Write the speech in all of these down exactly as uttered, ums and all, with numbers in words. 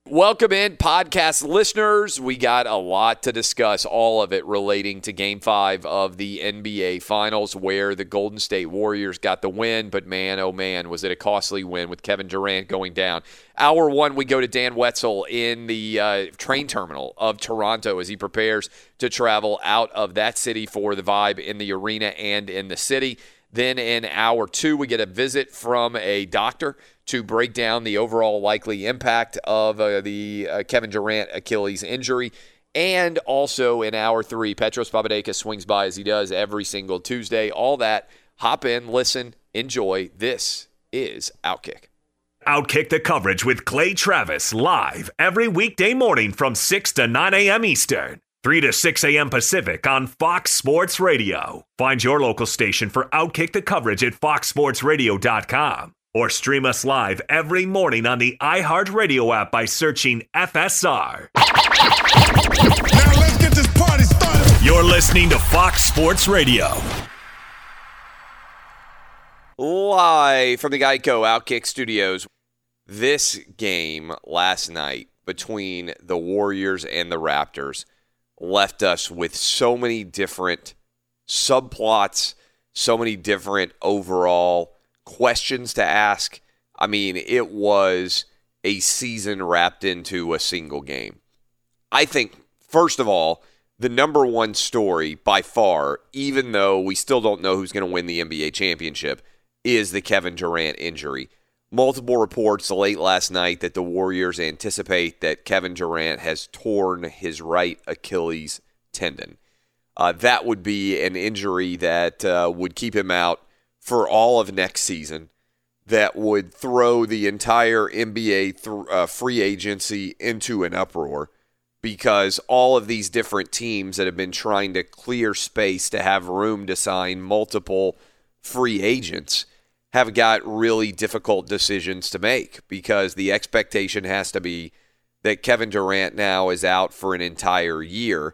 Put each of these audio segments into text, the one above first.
Welcome in, podcast listeners. We got a lot to discuss, all of it relating to Game five of the N B A Finals, where the Golden State Warriors got the win, but man, oh man, was it a costly win with Kevin Durant going down. Hour one, we go to Dan Wetzel in the uh, train terminal of Toronto as he prepares to travel out of that city for the vibe in the arena and in the city. Then in hour two, we get a visit from a doctor to break down the overall likely impact of uh, the uh, Kevin Durant Achilles injury. And also in hour three, Petros Papadakis swings by as he does every single Tuesday. All that, hop in, listen, enjoy. This is Outkick. Outkick the coverage with Clay Travis live every weekday morning from six to nine a.m. Eastern, three to six a.m. Pacific on Fox Sports Radio. Find your local station for Outkick the coverage at fox sports radio dot com. Or stream us live every morning on the iHeartRadio app by searching F S R. Now let's get this party started. You're listening to Fox Sports Radio. Live from the Geico Outkick Studios. This game last night between the Warriors and the Raptors left us with so many different subplots, so many different overall questions to ask. I mean, it was a season wrapped into a single game. I think, first of all, the number one story by far, even though we still don't know who's going to win the N B A championship, is the Kevin Durant injury. Multiple reports late last night that the Warriors anticipate that Kevin Durant has torn his right Achilles tendon. Uh, that would be an injury that uh, would keep him out for all of next season, that would throw the entire N B A th- uh, free agency into an uproar, because all of these different teams that have been trying to clear space to have room to sign multiple free agents have got really difficult decisions to make, because the expectation has to be that Kevin Durant now is out for an entire year.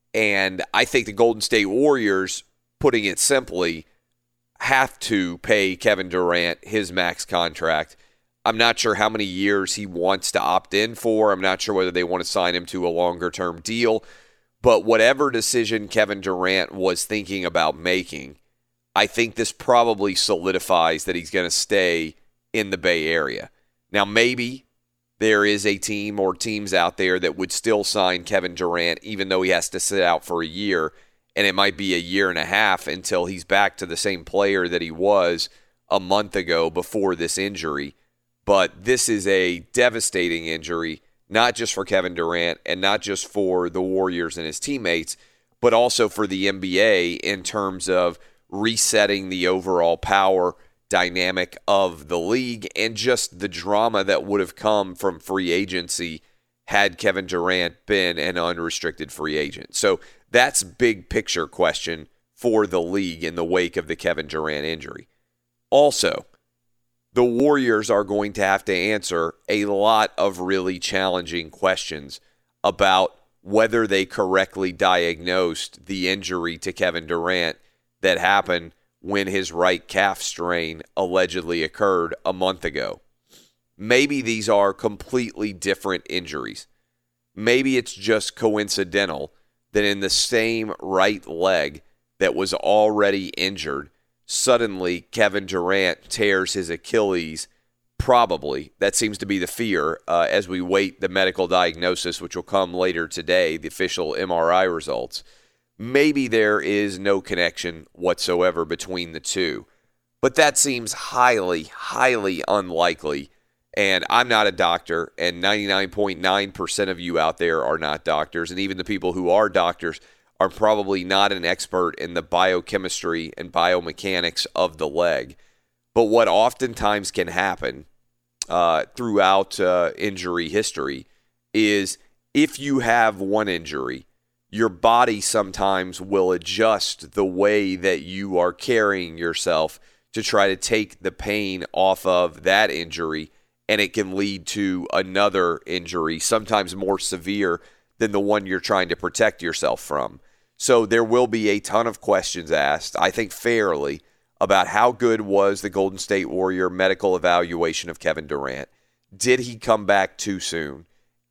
And I think the Golden State Warriors, putting it simply, have to pay Kevin Durant his max contract. I'm not sure how many years he wants to opt in for. I'm not sure whether they want to sign him to a longer-term deal. But whatever decision Kevin Durant was thinking about making, I think this probably solidifies that he's going to stay in the Bay Area. Now, maybe there is a team or teams out there that would still sign Kevin Durant even though he has to sit out for a year, and it might be a year and a half until he's back to the same player that he was a month ago before this injury. But this is a devastating injury, not just for Kevin Durant and not just for the Warriors and his teammates, but also for the N B A in terms of resetting the overall power dynamic of the league and just the drama that would have come from free agency had Kevin Durant been an unrestricted free agent. So that's big picture question for the league in the wake of the Kevin Durant injury. Also, the Warriors are going to have to answer a lot of really challenging questions about whether they correctly diagnosed the injury to Kevin Durant that happened when his right calf strain allegedly occurred a month ago. Maybe these are completely different injuries. Maybe it's just coincidental that in the same right leg that was already injured, suddenly Kevin Durant tears his Achilles. Probably. That seems to be the fear uh, as we wait the medical diagnosis, which will come later today, the official M R I results. Maybe there is no connection whatsoever between the two. But that seems highly, highly unlikely. And I'm not a doctor, and ninety-nine point nine percent of you out there are not doctors. And even the people who are doctors are probably not an expert in the biochemistry and biomechanics of the leg. But what oftentimes can happen uh, throughout uh, injury history is if you have one injury, your body sometimes will adjust the way that you are carrying yourself to try to take the pain off of that injury, and it can lead to another injury, sometimes more severe than the one you're trying to protect yourself from. So there will be a ton of questions asked, I think fairly, about how good was the Golden State Warrior medical evaluation of Kevin Durant. Did he come back too soon?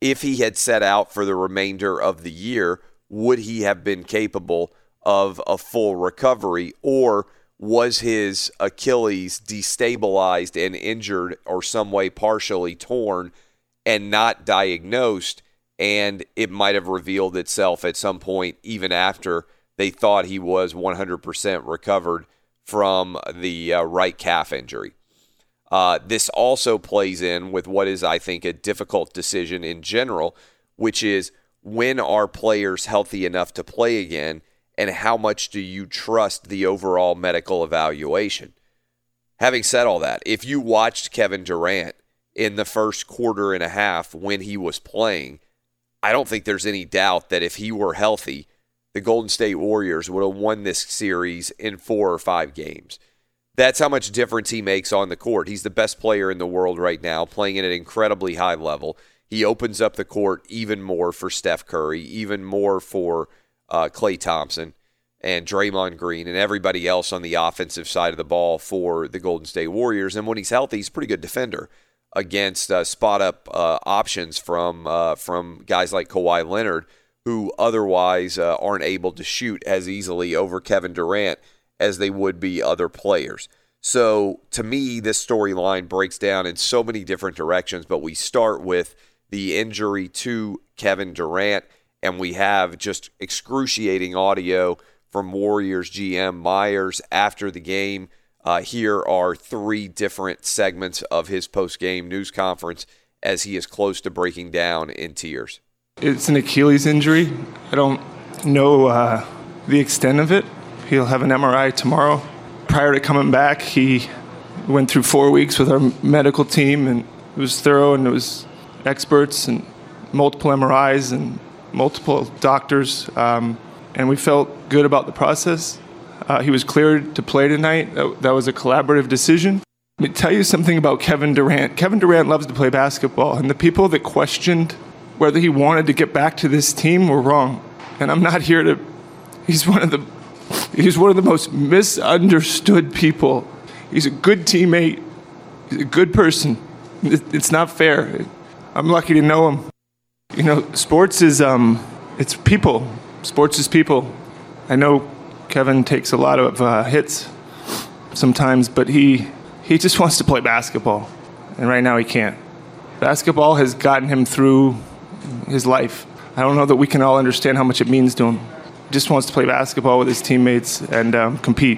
if he had set out for the remainder of the year, would he have been capable of a full recovery, or was his Achilles destabilized and injured or some way partially torn and not diagnosed, and it might have revealed itself at some point even after they thought he was one hundred percent recovered from the uh, right calf injury. Uh, this also plays in with what is, I think, a difficult decision in general, which is when are players healthy enough to play again, and how much do you trust the overall medical evaluation? Having said all that, if you watched Kevin Durant in the first quarter and a half when he was playing, I don't think there's any doubt that if he were healthy, the Golden State Warriors would have won this series in four or five games. That's how much difference he makes on the court. He's the best player in the world right now, playing at an incredibly high level. He opens up the court even more for Steph Curry, even more for uh, Klay Thompson and Draymond Green and everybody else on the offensive side of the ball for the Golden State Warriors. And when he's healthy, he's a pretty good defender against uh, spot-up uh, options from uh, from guys like Kawhi Leonard, who otherwise uh, aren't able to shoot as easily over Kevin Durant as they would be other players. So to me, this storyline breaks down in so many different directions, but we start with the injury to Kevin Durant, and we have just excruciating audio from Warriors G M Myers after the game. Uh, here are three different segments of his post-game news conference as he is close to breaking down in tears. It's an Achilles injury. I don't know uh, the extent of it. He'll have an M R I tomorrow. Prior to coming back, he went through four weeks with our medical team, and it was thorough, and it was experts and multiple M R Is and multiple doctors, um, and we felt good about the process. Uh, he was cleared to play tonight. That, that was a collaborative decision. Let me tell you something about Kevin Durant. Kevin Durant loves to play basketball, and the people that questioned whether he wanted to get back to this team were wrong. And I'm not here to... He's one of the... He's one of the most misunderstood people. He's a good teammate. He's a good person. It's not fair. I'm lucky to know him. You know, sports is, um, it's people. Sports is people. I know Kevin takes a lot of uh, hits sometimes, but he he just wants to play basketball. And right now he can't. Basketball has gotten him through his life. I don't know that we can all understand how much it means to him. He just wants to play basketball with his teammates and um, compete.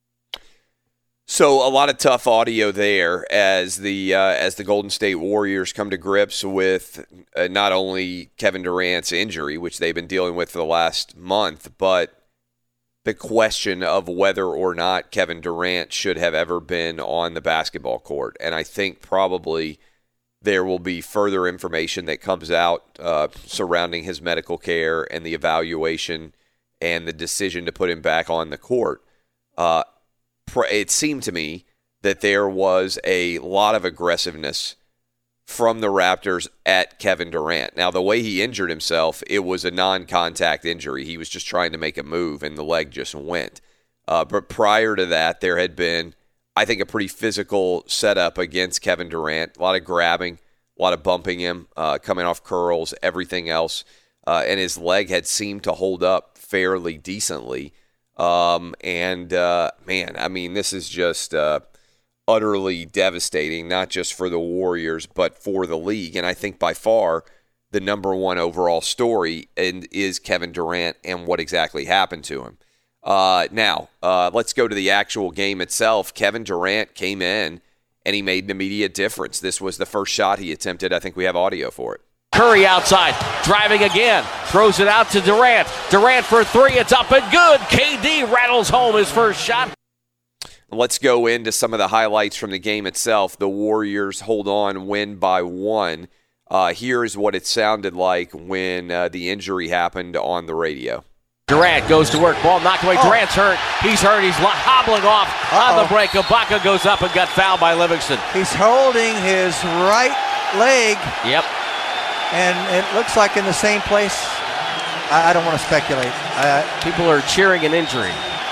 So a lot of tough audio there as the uh, as the Golden State Warriors come to grips with uh, not only Kevin Durant's injury, which they've been dealing with for the last month, but the question of whether or not Kevin Durant should have ever been on the basketball court. And I think probably there will be further information that comes out uh, surrounding his medical care and the evaluation and the decision to put him back on the court. Uh, it seemed to me that there was a lot of aggressiveness from the Raptors at Kevin Durant. Now, the way he injured himself, it was a non-contact injury. He was just trying to make a move, and the leg just went. Uh, but prior to that, there had been, I think, a pretty physical setup against Kevin Durant. A lot of grabbing, a lot of bumping him, uh, coming off curls, everything else. Uh, and his leg had seemed to hold up fairly decently. Um, and, uh, man, I mean, this is just uh, utterly devastating, not just for the Warriors, but for the league. And I think by far the number one overall story and is Kevin Durant and what exactly happened to him. Uh, now, uh, let's go to the actual game itself. Kevin Durant came in, and he made an immediate difference. This was the first shot he attempted. I think we have audio for it. Curry outside, driving again, throws it out to Durant. Durant for three, it's up and good. K D rattles home his first shot. Let's go into some of the highlights from the game itself. The Warriors hold on, win by one. Uh, here is what it sounded like when uh, the injury happened on the radio. Durant goes to work, ball knocked away. Oh. Durant's hurt. He's hurt. He's hobbling off Uh-oh. on the break. Ibaka goes up and got fouled by Livingston. He's holding his right leg. Yep. And it looks like in the same place. I, I don't want to speculate. I, People are cheering an injury.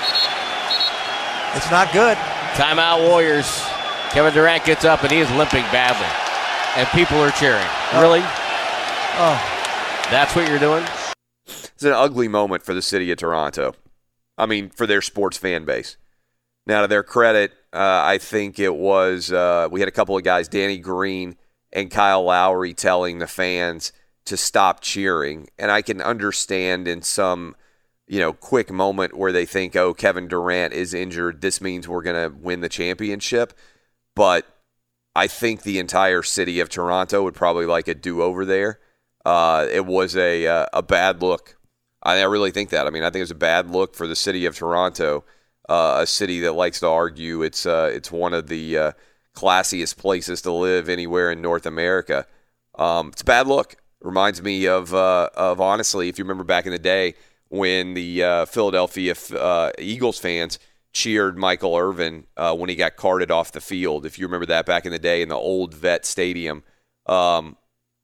It's not good. Timeout Warriors. Kevin Durant gets up and he is limping badly. And people are cheering. Uh, really? Oh. That's what you're doing? It's an ugly moment for the city of Toronto. I mean, for their sports fan base. Now, to their credit, uh, I think it was, uh, we had a couple of guys, Danny Green and Kyle Lowry, telling the fans to stop cheering. And I can understand in some, you know, quick moment where they think, oh, Kevin Durant is injured, this means we're going to win the championship. But I think the entire city of Toronto would probably like a do-over there. Uh, it was a uh, a bad look. I, I really think that. I mean, I think it was a bad look for the city of Toronto, uh, a city that likes to argue it's uh, it's one of the uh, classiest places to live anywhere in North America. Um, it's a bad look. Reminds me of uh, of honestly, if you remember back in the day when the uh, Philadelphia uh, Eagles fans cheered Michael Irvin uh, when he got carted off the field. If you remember that back in the day in the old Vet Stadium. Um,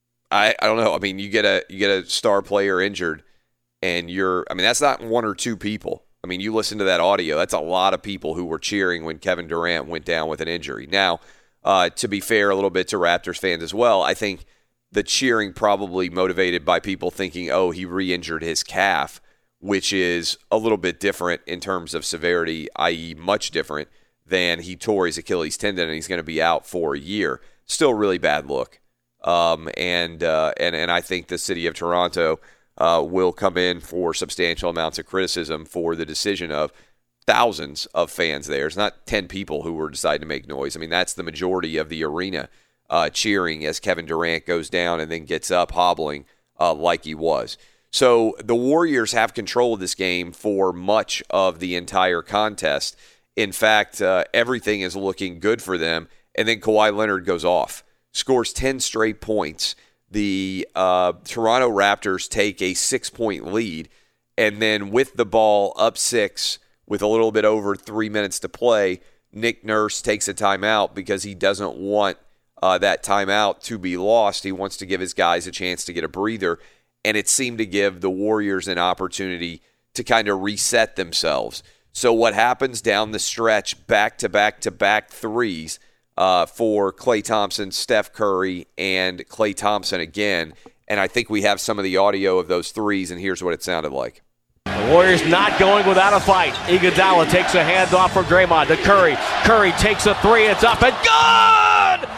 I, I don't know. I mean, you get a you get a star player injured, and you're. I mean, that's not one or two people. I mean, you listen to that audio. That's a lot of people who were cheering when Kevin Durant went down with an injury. Now, uh, to be fair, a little bit to Raptors fans as well, I think the cheering probably motivated by people thinking, oh, he re-injured his calf, which is a little bit different in terms of severity, that is, much different than he tore his Achilles tendon and he's going to be out for a year. Still, really bad look. Um, and, uh, and and I think the city of Toronto uh, will come in for substantial amounts of criticism for the decision of thousands of fans there. It's not ten people who were deciding to make noise. I mean, that's the majority of the arena uh, cheering as Kevin Durant goes down and then gets up hobbling uh, like he was. So the Warriors have control of this game for much of the entire contest. In fact, uh, everything is looking good for them. And then Kawhi Leonard goes off. Scores ten straight points. The uh, Toronto Raptors take a six-point lead, and then with the ball up six with a little bit over three minutes to play, Nick Nurse takes a timeout because he doesn't want uh, that timeout to be lost. He wants to give his guys a chance to get a breather, and it seemed to give the Warriors an opportunity to kind of reset themselves. So what happens down the stretch, back-to-back-to-back threes, Uh, for Klay Thompson, Steph Curry, and Klay Thompson again. And I think we have some of the audio of those threes, and here's what it sounded like. The Warriors not going without a fight. Iguodala takes a handoff from Draymond to Curry. Curry takes a three. It's up and good!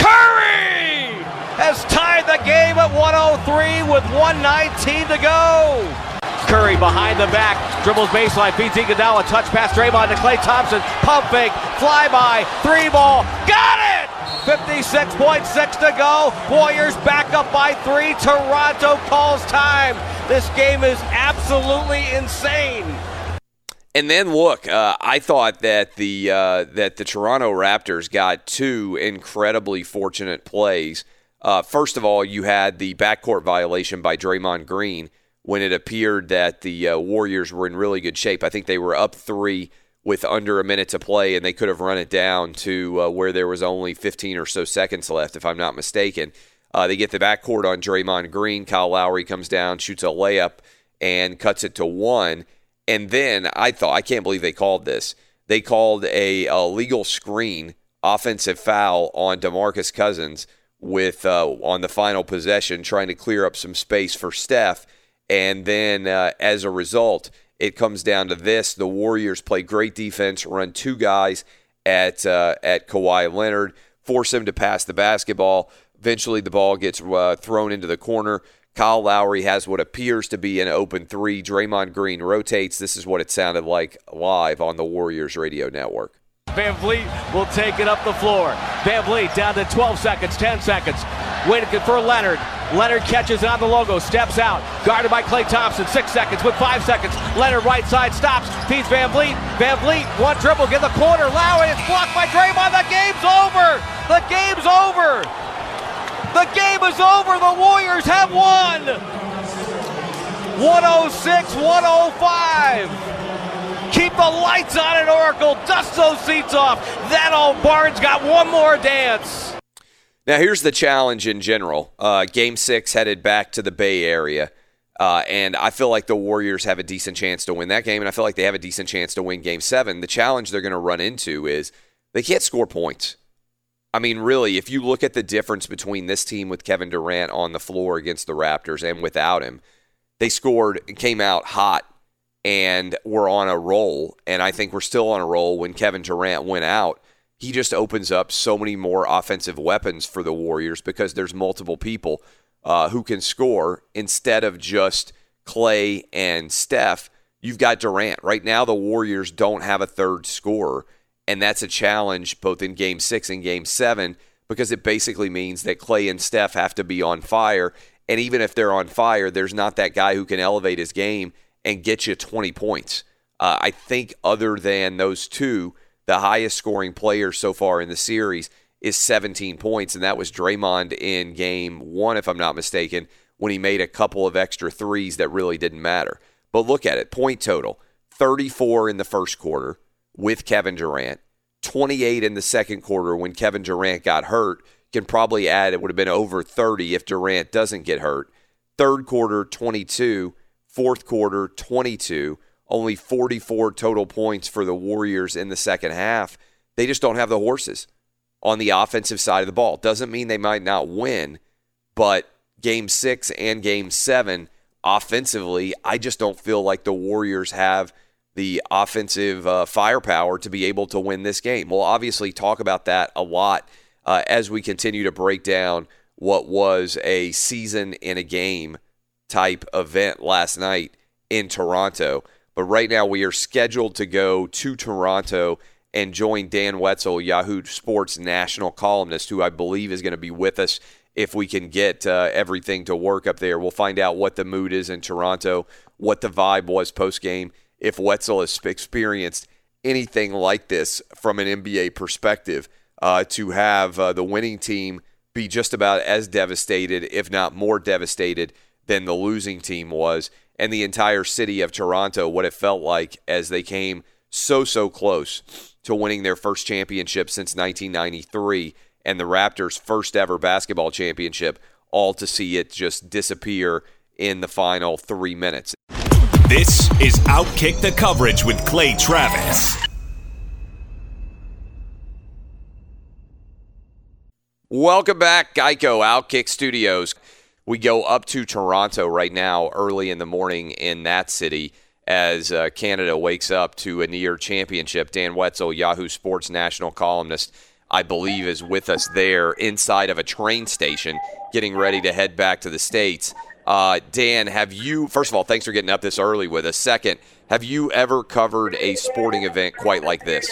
Curry has tied the game at one oh three with one nineteen to go. Curry behind the back, dribbles baseline, feeds Iguodala, touch pass Draymond to Klay Thompson, pump fake, flyby, three ball, got it! fifty-six point six to go, Warriors back up by three, Toronto calls time. This game is absolutely insane. And then look, uh, I thought that the uh, that the Toronto Raptors got two incredibly fortunate plays. Uh, first of all, you had the backcourt violation by Draymond Green, when it appeared that the uh, Warriors were in really good shape. I think they were up three with under a minute to play, and they could have run it down to uh, where there was only fifteen or so seconds left, if I'm not mistaken. Uh, they get the backcourt on Draymond Green. Kyle Lowry comes down, shoots a layup, and cuts it to one. And then I thought, I can't believe they called this. They called a, a legal screen offensive foul on DeMarcus Cousins with uh, on the final possession, trying to clear up some space for Steph. And then uh, as a result, it comes down to this. The Warriors play great defense, run two guys at uh, at Kawhi Leonard, force him to pass the basketball. Eventually the ball gets uh, thrown into the corner. Kyle Lowry has what appears to be an open three. Draymond Green rotates. This is what it sounded like live on the Warriors radio network. Van Vliet will take it up the floor. Van Vliet down to twelve seconds, ten seconds. Waiting for Leonard. Leonard catches it on the logo, steps out. Guarded by Klay Thompson, six seconds with five seconds. Leonard right side stops, feeds Van Vliet. Van Vliet, one dribble, get the corner. Lowry is blocked by Draymond. The game's over. The game's over. The game is over. The Warriors have won. one oh six one oh five. Keep the lights on at Oracle. Dust those seats off. That old Barnes got one more dance. Now, here's the challenge in general. Uh, game six headed back to the Bay Area, uh, and I feel like the Warriors have a decent chance to win that game, and I feel like they have a decent chance to win game seven. The challenge they're going to run into is they can't score points. I mean, really, if you look at the difference between this team with Kevin Durant on the floor against the Raptors and without him, they scored, came out hot, and were on a roll. And I think we're still on a roll. When Kevin Durant went out, he just opens up so many more offensive weapons for the Warriors because there's multiple people uh, who can score instead of just Clay and Steph. You've got Durant. Right now, the Warriors don't have a third scorer, and that's a challenge both in Game six and Game seven because it basically means that Clay and Steph have to be on fire, and even if they're on fire, there's not that guy who can elevate his game and get you twenty points. Uh, I think other than those two, the highest scoring player so far in the series is seventeen points, and that was Draymond in Game one, if I'm not mistaken, when he made a couple of extra threes that really didn't matter. But look at it, point total, thirty-four in the first quarter with Kevin Durant, twenty-eight in the second quarter when Kevin Durant got hurt. Can probably add, it would have been over thirty if Durant doesn't get hurt. Third quarter, twenty-two. Fourth quarter, twenty-two. Only forty-four total points for the Warriors in the second half. They just don't have the horses on the offensive side of the ball. Doesn't mean they might not win, but Game six and Game seven, offensively, I just don't feel like the Warriors have the offensive uh, firepower to be able to win this game. We'll obviously talk about that a lot uh, as we continue to break down what was a season in a game type event last night in Toronto. But right now we are scheduled to go to Toronto and join Dan Wetzel, Yahoo Sports national columnist, who I believe is going to be with us if we can get uh, everything to work up there. We'll find out what the mood is in Toronto, what the vibe was post-game, if Wetzel has experienced anything like this from an N B A perspective, uh, to have uh, the winning team be just about as devastated, if not more devastated, than the losing team was, and the entire city of Toronto, what it felt like as they came so, so close to winning their first championship since nineteen ninety-three, and the Raptors' first ever basketball championship, all to see it just disappear in the final three minutes. This is Outkick the Coverage with Clay Travis. Welcome back, Geico Outkick Studios. We go up to Toronto right now, early in the morning in that city, as uh, Canada wakes up to a near championship. Dan Wetzel, Yahoo Sports national columnist, I believe is with us there inside of a train station, getting ready to head back to the States. Uh, Dan, have you, first of all, thanks for getting up this early with us. Second, have you ever covered a sporting event quite like this?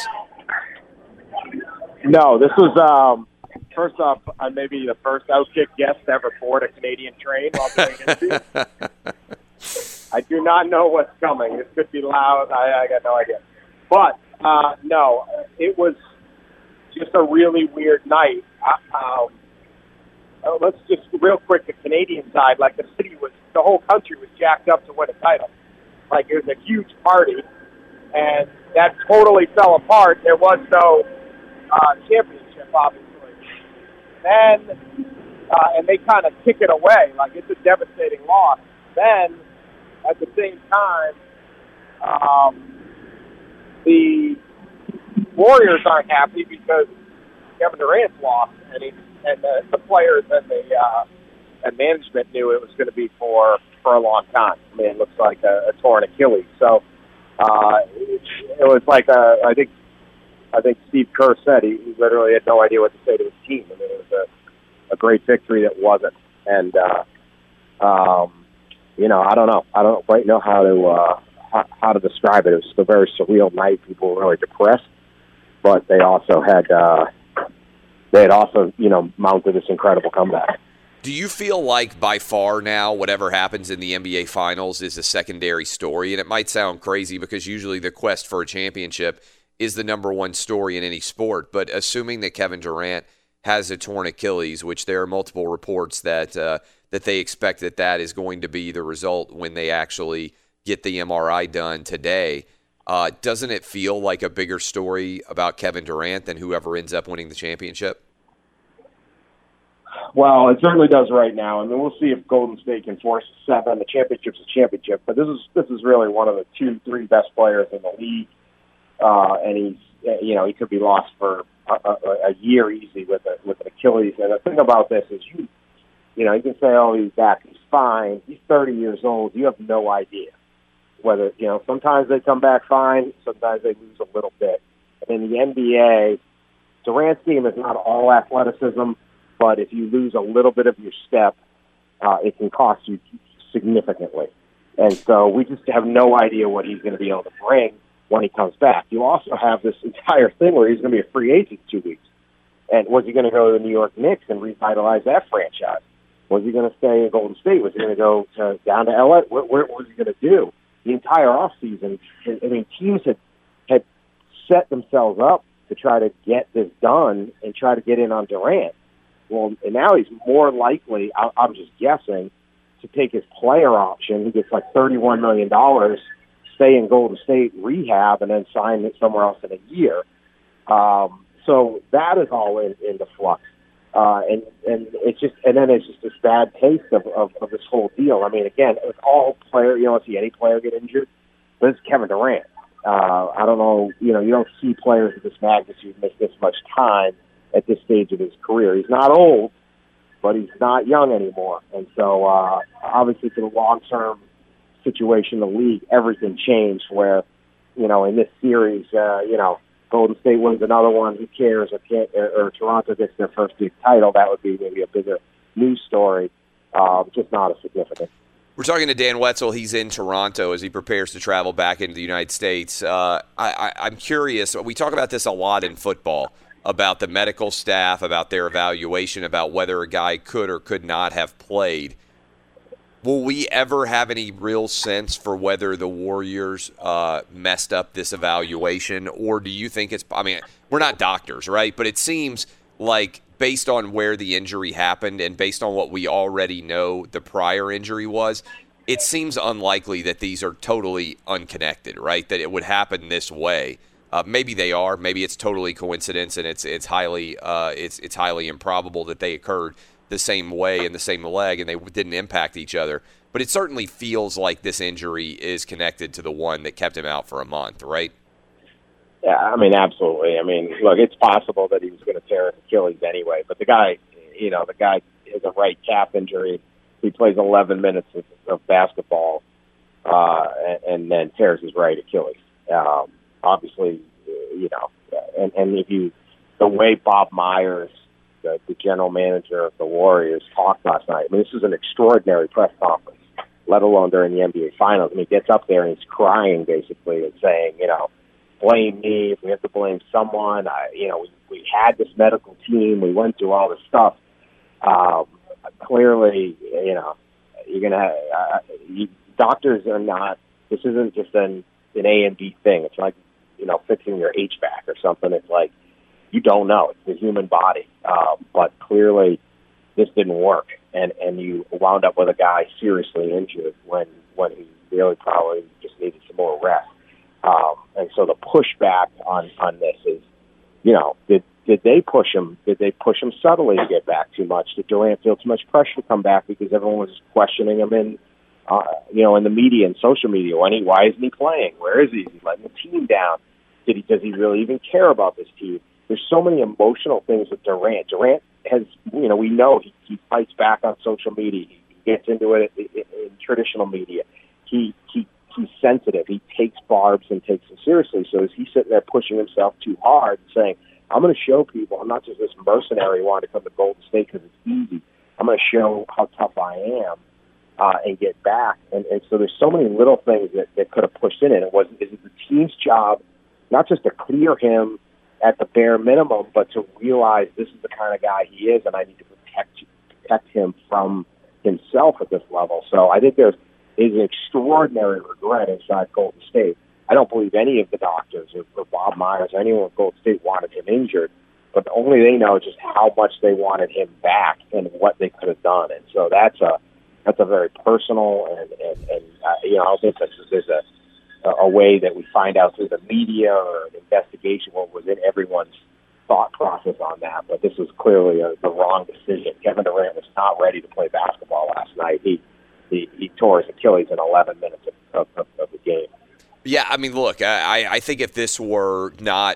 No, this was, um, first off, I may be the first Outkick guest to ever board a Canadian train while doing it. I do not know what's coming. This could be loud. I, I got no idea. But, uh, no, it was just a really weird night. Um, uh, let's just real quick, the Canadian side, like the city was, the whole country was jacked up to win a title. Like it was a huge party, and that totally fell apart. There was no uh, championship, obviously. Then, uh, and they kind of kick it away, like it's a devastating loss. Then, at the same time, um, the Warriors aren't happy because Kevin Durant's lost, and he, and the, the players and the uh, and management knew it was going to be for, for a long time. I mean, it looks like a, a torn Achilles. So uh, it, it was like a, I think I think Steve Kerr said he, he literally had no idea what to say to his team. I mean, it was a, a great victory that wasn't, and uh, um, you know, I don't know, I don't quite know how to uh, how, how to describe it. It was just a very surreal night. People were really depressed, but they also had. Uh, They had also, you know, mounted this incredible comeback. Do you feel like by far now whatever happens in the N B A Finals is a secondary story? And it might sound crazy because usually the quest for a championship is the number one story in any sport. But assuming that Kevin Durant has a torn Achilles, which there are multiple reports that uh, that they expect that that is going to be the result when they actually get the M R I done today, uh, doesn't it feel like a bigger story about Kevin Durant than whoever ends up winning the championship? Well, it certainly does right now. I mean, we'll see if Golden State can force a seven. The championship's a championship, but this is this is really one of the two, three best players in the league, uh, and he's you know he could be lost for a, a, a year easy with a, with an Achilles. And the thing about this is you, you know, you can say, oh, he's back, he's fine. He's thirty years old. You have no idea whether, you know, sometimes they come back fine, sometimes they lose a little bit. And in the N B A, Durant's game is not all athleticism, but if you lose a little bit of your step, uh, it can cost you significantly. And so we just have no idea what he's going to be able to bring when he comes back. You also have this entire thing where he's going to be a free agent in two weeks. And was he going to go to the New York Knicks and revitalize that franchise? Was he going to stay in Golden State? Was he going to go to, down to L A? What, what was he going to do? The entire offseason, I mean, teams had, had set themselves up to try to get this done and try to get in on Durant. Well, and now he's more likely, I, I'm just guessing, to take his player option. He gets like thirty-one million dollars, stay in Golden State, rehab, and then sign it somewhere else in a year. Um, so that is all in, in the flux. Uh, and, and it's just, and then it's just this bad taste of, of, of this whole deal. I mean, again, with all player, you don't see any player get injured, but it's Kevin Durant. Uh, I don't know, you know, you don't see players of this magnitude miss this much time at this stage of his career. He's not old, but he's not young anymore. And so, uh, obviously for the long-term situation in the league, everything changed where, you know, in this series, uh, you know, Golden State wins another one, who cares, or, can't, or, or Toronto gets their first big title, that would be maybe a bigger news story, uh, just not as significant. We're talking to Dan Wetzel. He's in Toronto as he prepares to travel back into the United States. Uh, I, I, I'm curious, we talk about this a lot in football, about the medical staff, about their evaluation, about whether a guy could or could not have played. Will we ever have any real sense for whether the Warriors uh, messed up this evaluation, or do you think it's – I mean, we're not doctors, right? But it seems like based on where the injury happened and based on what we already know the prior injury was, it seems unlikely that these are totally unconnected, right, that it would happen this way. Uh, maybe they are. Maybe it's totally coincidence, and it's it's highly uh, it's it's highly improbable that they occurred the same way in the same leg and they didn't impact each other. But it certainly feels like this injury is connected to the one that kept him out for a month, right? Yeah, I mean, absolutely. I mean, look, it's possible that he was going to tear his Achilles anyway, but the guy, you know, the guy has a right calf injury. He plays eleven minutes of, of basketball uh, and, and then tears his right Achilles. Um, obviously, you know, and, and if you, the way Bob Myers, the, the general manager of the Warriors, talked last night, I mean, this is an extraordinary press conference, let alone during the N B A Finals. I mean, he gets up there and he's crying basically and saying, you know, blame me if we have to blame someone. I, you know, we, we had this medical team. We went through all this stuff. Um, clearly, you know, you're going to uh, you, doctors are not, this isn't just an, an A and B thing. It's like, you know, fixing your H V A C or something. It's like, you don't know. It's the human body. Um, but clearly this didn't work. And, and you wound up with a guy seriously injured when, when he really probably just needed some more rest. Um, and so the pushback on, on this is, you know, did did they push him? Did they push him subtly to get back too much? Did Durant feel too much pressure to come back because everyone was questioning him in, uh, you know, in the media and social media? When he, why isn't he playing? Where is he? Is he letting the team down? Did he? Does he really even care about this team? There's so many emotional things with Durant. Durant has, you know, we know he, he fights back on social media. He gets into it in, in, in traditional media. He he. He's sensitive. He takes barbs and takes them seriously. So is he sitting there pushing himself too hard and saying, I'm going to show people I'm not just this mercenary wanting to come to Golden State because it's easy. I'm going to show how tough I am uh, and get back. And, and so there's so many little things that, that could have pushed in. And it was, is it the team's job not just to clear him at the bare minimum, but to realize this is the kind of guy he is and I need to protect, protect him from himself at this level. So I think there's is an extraordinary regret inside Golden State. I don't believe any of the doctors or, or Bob Myers or anyone at Golden State wanted him injured, but only they know just how much they wanted him back and what they could have done. And so that's a that's a very personal and, and, and uh, you know, I don't think that there's a, a way that we find out through the media or an investigation what was in everyone's thought process on that, but this was clearly a, the wrong decision. Kevin Durant was not ready to play basketball last night. He He, he tore his Achilles in eleven minutes of, of, of the game. Yeah, I mean, look, I, I think if this were not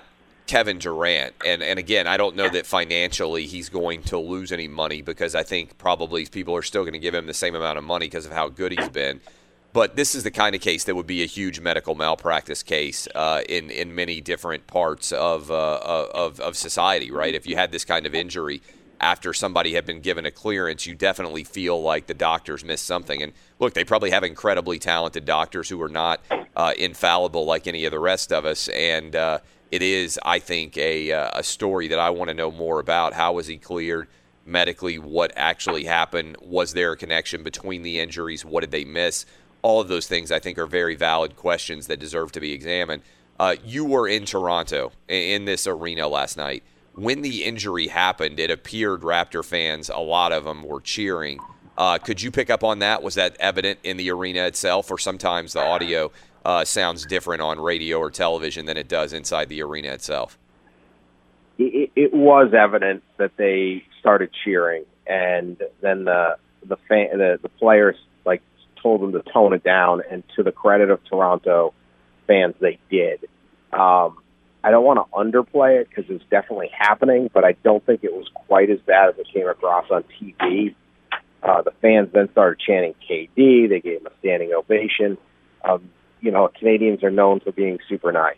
Kevin Durant. And, and again, I don't know that financially he's going to lose any money because I think probably people are still going to give him the same amount of money because of how good he's been. But this is the kind of case that would be a huge medical malpractice case uh, in in many different parts of, uh, of of society, right? If you had this kind of injury after somebody had been given a clearance, you definitely feel like the doctors missed something. And look, they probably have incredibly talented doctors who are not uh, infallible like any of the rest of us. And uh, it is, I think, a a story that I want to know more about. How was he cleared medically? What actually happened? Was there a connection between the injuries? What did they miss? All of those things, I think, are very valid questions that deserve to be examined. Uh, you were in Toronto in this arena last night. When the injury happened, it appeared Raptor fans, a lot of them, were cheering. Uh, could you pick up on that? Was that evident in the arena itself, or sometimes the audio uh, sounds different on radio or television than it does inside the arena itself? It, it was evident that they started cheering, and then the the fan, the, the players like told them to tone it down, and to the credit of Toronto fans, they did. Um, I don't want to underplay it because it's definitely happening, but I don't think it was quite as bad as it came across on T V. Uh, the fans then started chanting K D. They gave him a standing ovation. Um, you know, Canadians are known for being super nice.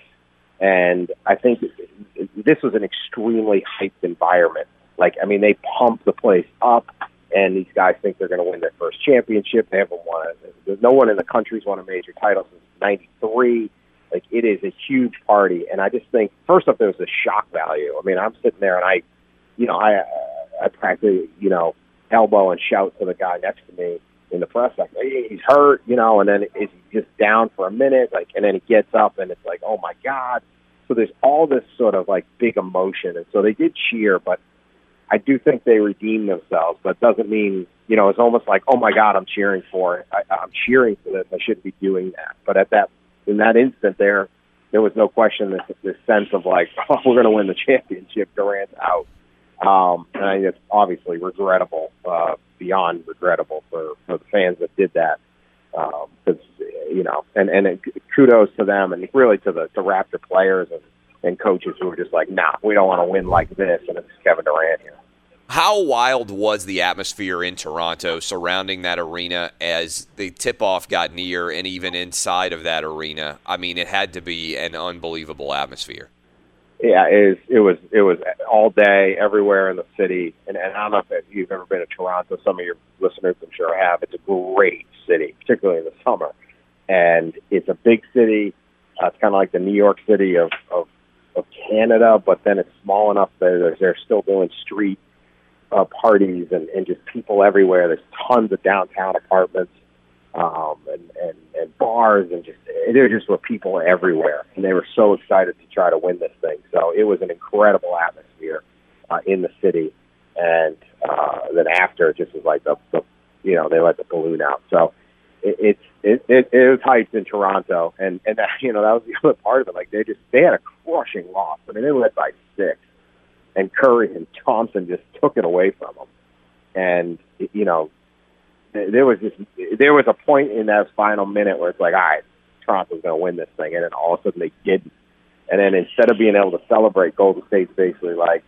And I think this was an extremely hyped environment. Like, I mean, they pumped the place up, and these guys think they're going to win their first championship. They haven't won it. No one in the country's won a major title since ninety-three. Like, it is a huge party. And I just think, first off, there's a shock value. I mean, I'm sitting there, and I, you know, I, I practically, you know, elbow and shout to the guy next to me in the press, like, hey, he's hurt, you know, and then is he just down for a minute? Like, and then he gets up, and it's like, oh, my God. So there's all this sort of, like, big emotion. And so they did cheer, but I do think they redeemed themselves. But it doesn't mean, you know, it's almost like, oh, my God, I'm cheering for it. I, I'm cheering for this. I shouldn't be doing that. But at that, in that instant there, there was no question this, this sense of, like, oh, we're going to win the championship. Durant's out. Um, and I think it's obviously regrettable, uh, beyond regrettable for, for the fans that did that. Um, cause, you know, and, and it, kudos to them and really to the to Raptor players and, and coaches who were just like, nah, we don't want to win like this, and it's Kevin Durant here. How wild was the atmosphere in Toronto surrounding that arena as the tip-off got near, and even inside of that arena? I mean, it had to be an unbelievable atmosphere. Yeah, it was, it was it was all day, everywhere in the city. And, and I don't know if you've ever been to Toronto. Some of your listeners, I'm sure, have. It's a great city, particularly in the summer. And it's a big city. Uh, it's kind of like the New York City of, of, of Canada, but then it's small enough that they're still doing street uh, parties and, and just people everywhere. There's tons of downtown apartments. Um, and, and, and bars, and just there just were people everywhere, and they were so excited to try to win this thing. So it was an incredible atmosphere uh, in the city, and uh, then after, it just was like the, the you know, they let the balloon out. So it it it, it was hyped in Toronto, and and that, you know, that was the other part of it. Like they just they had a crushing loss. I mean, they led by six, and Curry and Thompson just took it away from them, and you know. There was just there was a point in that final minute where it's like, all right, Toronto's going to win this thing, and then all of a sudden they didn't. And then instead of being able to celebrate, Golden State's basically like,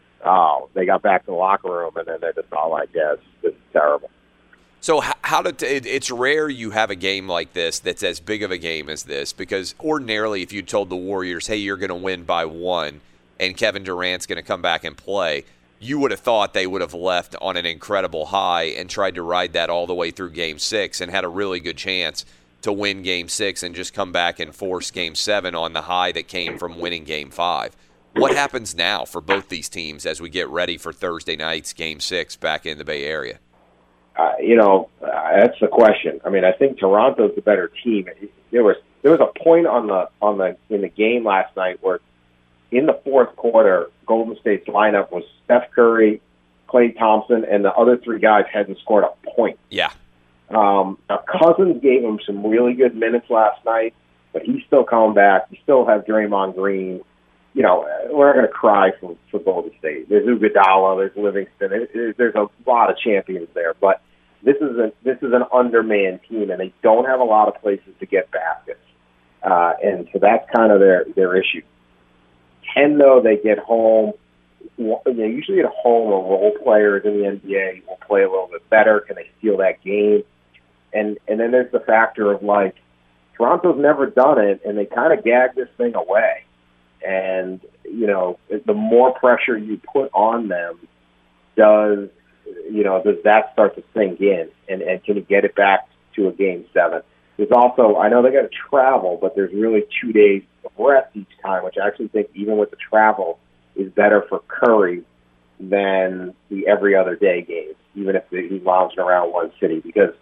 oh, they got back to the locker room, and then they're just all like, yes, this is terrible. So how did it, it's rare you have a game like this that's as big of a game as this, because ordinarily if you told the Warriors, hey, you're going to win by one, and Kevin Durant's going to come back and play, you would have thought they would have left on an incredible high and tried to ride that all the way through Game six and had a really good chance to win Game six and just come back and force Game seven on the high that came from winning Game five. What happens now for both these teams as we get ready for Thursday night's Game six back in the Bay Area? Uh, you know, uh, that's the question. I mean, I think Toronto's the better team. There was there was a point on the on the in the game last night where in the fourth quarter, Golden State's lineup was Steph Curry, Klay Thompson, and the other three guys hadn't scored a point. Yeah. Um, now, Cousins gave him some really good minutes last night, but he's still coming back. You still have Draymond Green. You know, we're not going to cry for, for Golden State. There's Iguodala, there's Livingston. There's, there's a lot of champions there, but this is a, this is an undermanned team, and they don't have a lot of places to get baskets. Uh, and so that's kind of their, their issue. ten, though, they get home. They usually get home, or role players in the N B A will play a little bit better. Can they steal that game? And and then there's the factor of, like, Toronto's never done it, and they kind of gag this thing away. And, you know, the more pressure you put on them, does, you know, does that start to sink in? And, and can you get it back to a game seven? There's also, I know they got to travel, but there's really two days of rest each time, which I actually think, even with the travel, is better for Curry than the every other day games, even if he's lounging around one city, because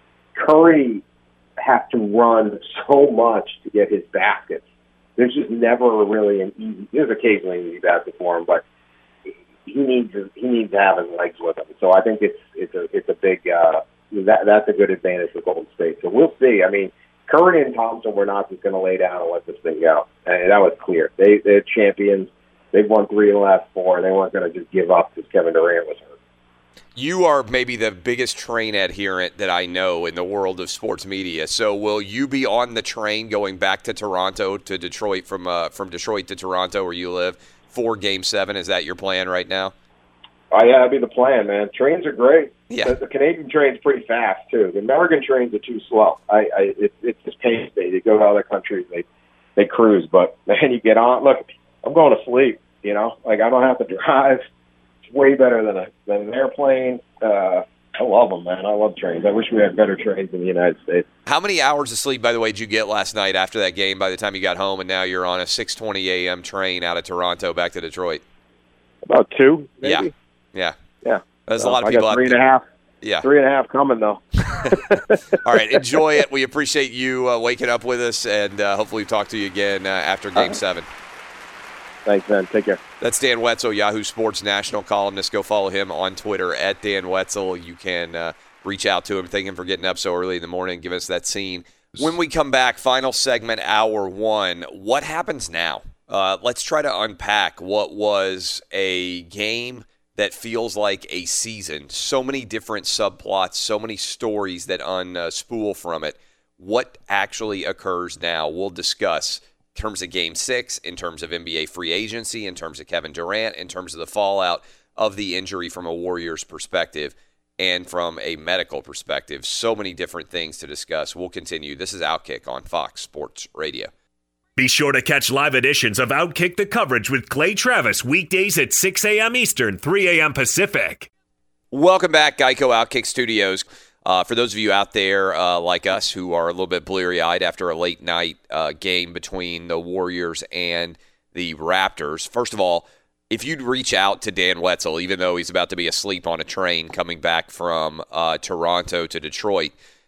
Curry has to run so much to get his baskets. There's just never really an easy. There's occasionally an easy basket for him, but he needs he needs to have his legs with him. So I think it's it's a it's a big uh, that that's a good advantage for Golden State. So we'll see. I mean, Curry and Thompson were not just going to lay down and let this thing go, and that was clear. They they're champions. They've won three of the last four. They weren't going to just give up because Kevin Durant was hurt. You are maybe the biggest train adherent that I know in the world of sports media. So will you be on the train going back to Toronto to Detroit from uh, from Detroit to Toronto where you live for Game seven? Is that your plan right now? Oh, yeah, that'd be the plan, man. Trains are great. Yeah. The, the Canadian train's pretty fast, too. The American trains are too slow. I, I it, It's just pain. They, they go to other countries. They, they cruise. But, man, you get on. Look, I'm going to sleep, you know. Like, I don't have to drive. Way better than a than an airplane. Uh, I love them, man. I love trains. I wish we had better trains in the United States. How many hours of sleep, by the way, did you get last night after that game by the time you got home, and now you're on a six twenty a.m. train out of Toronto back to Detroit? About two, maybe. Yeah. Yeah. Yeah. There's well, a lot of I people got three out and a half. Yeah. Three and a half coming, though. All right. Enjoy it. We appreciate you uh, waking up with us, and uh, hopefully we'll talk to you again uh, after Game uh-huh. seven. Thanks, man. Take care. That's Dan Wetzel, Yahoo Sports national columnist. Go follow him on Twitter at Dan Wetzel. You can uh, reach out to him. Thank him for getting up so early in the morning. Give us that scene. When we come back, final segment, hour one. What happens now? Uh, let's try to unpack what was a game that feels like a season. So many different subplots, so many stories that unspool from it. What actually occurs now? We'll discuss in terms of Game six, in terms of N B A free agency, in terms of Kevin Durant, in terms of the fallout of the injury from a Warriors perspective, and from a medical perspective. So many different things to discuss. We'll continue. This is Outkick on Fox Sports Radio. Be sure to catch live editions of Outkick the Coverage with Clay Travis weekdays at six a.m. Eastern, three a.m. Pacific. Welcome back, Geico Outkick Studios. Uh, for those of you out there uh, like us who are a little bit bleary-eyed after a late night uh, game between the Warriors and the Raptors, first of all, if you'd reach out to Dan Wetzel, even though he's about to be asleep on a train coming back from uh, Toronto to Detroit,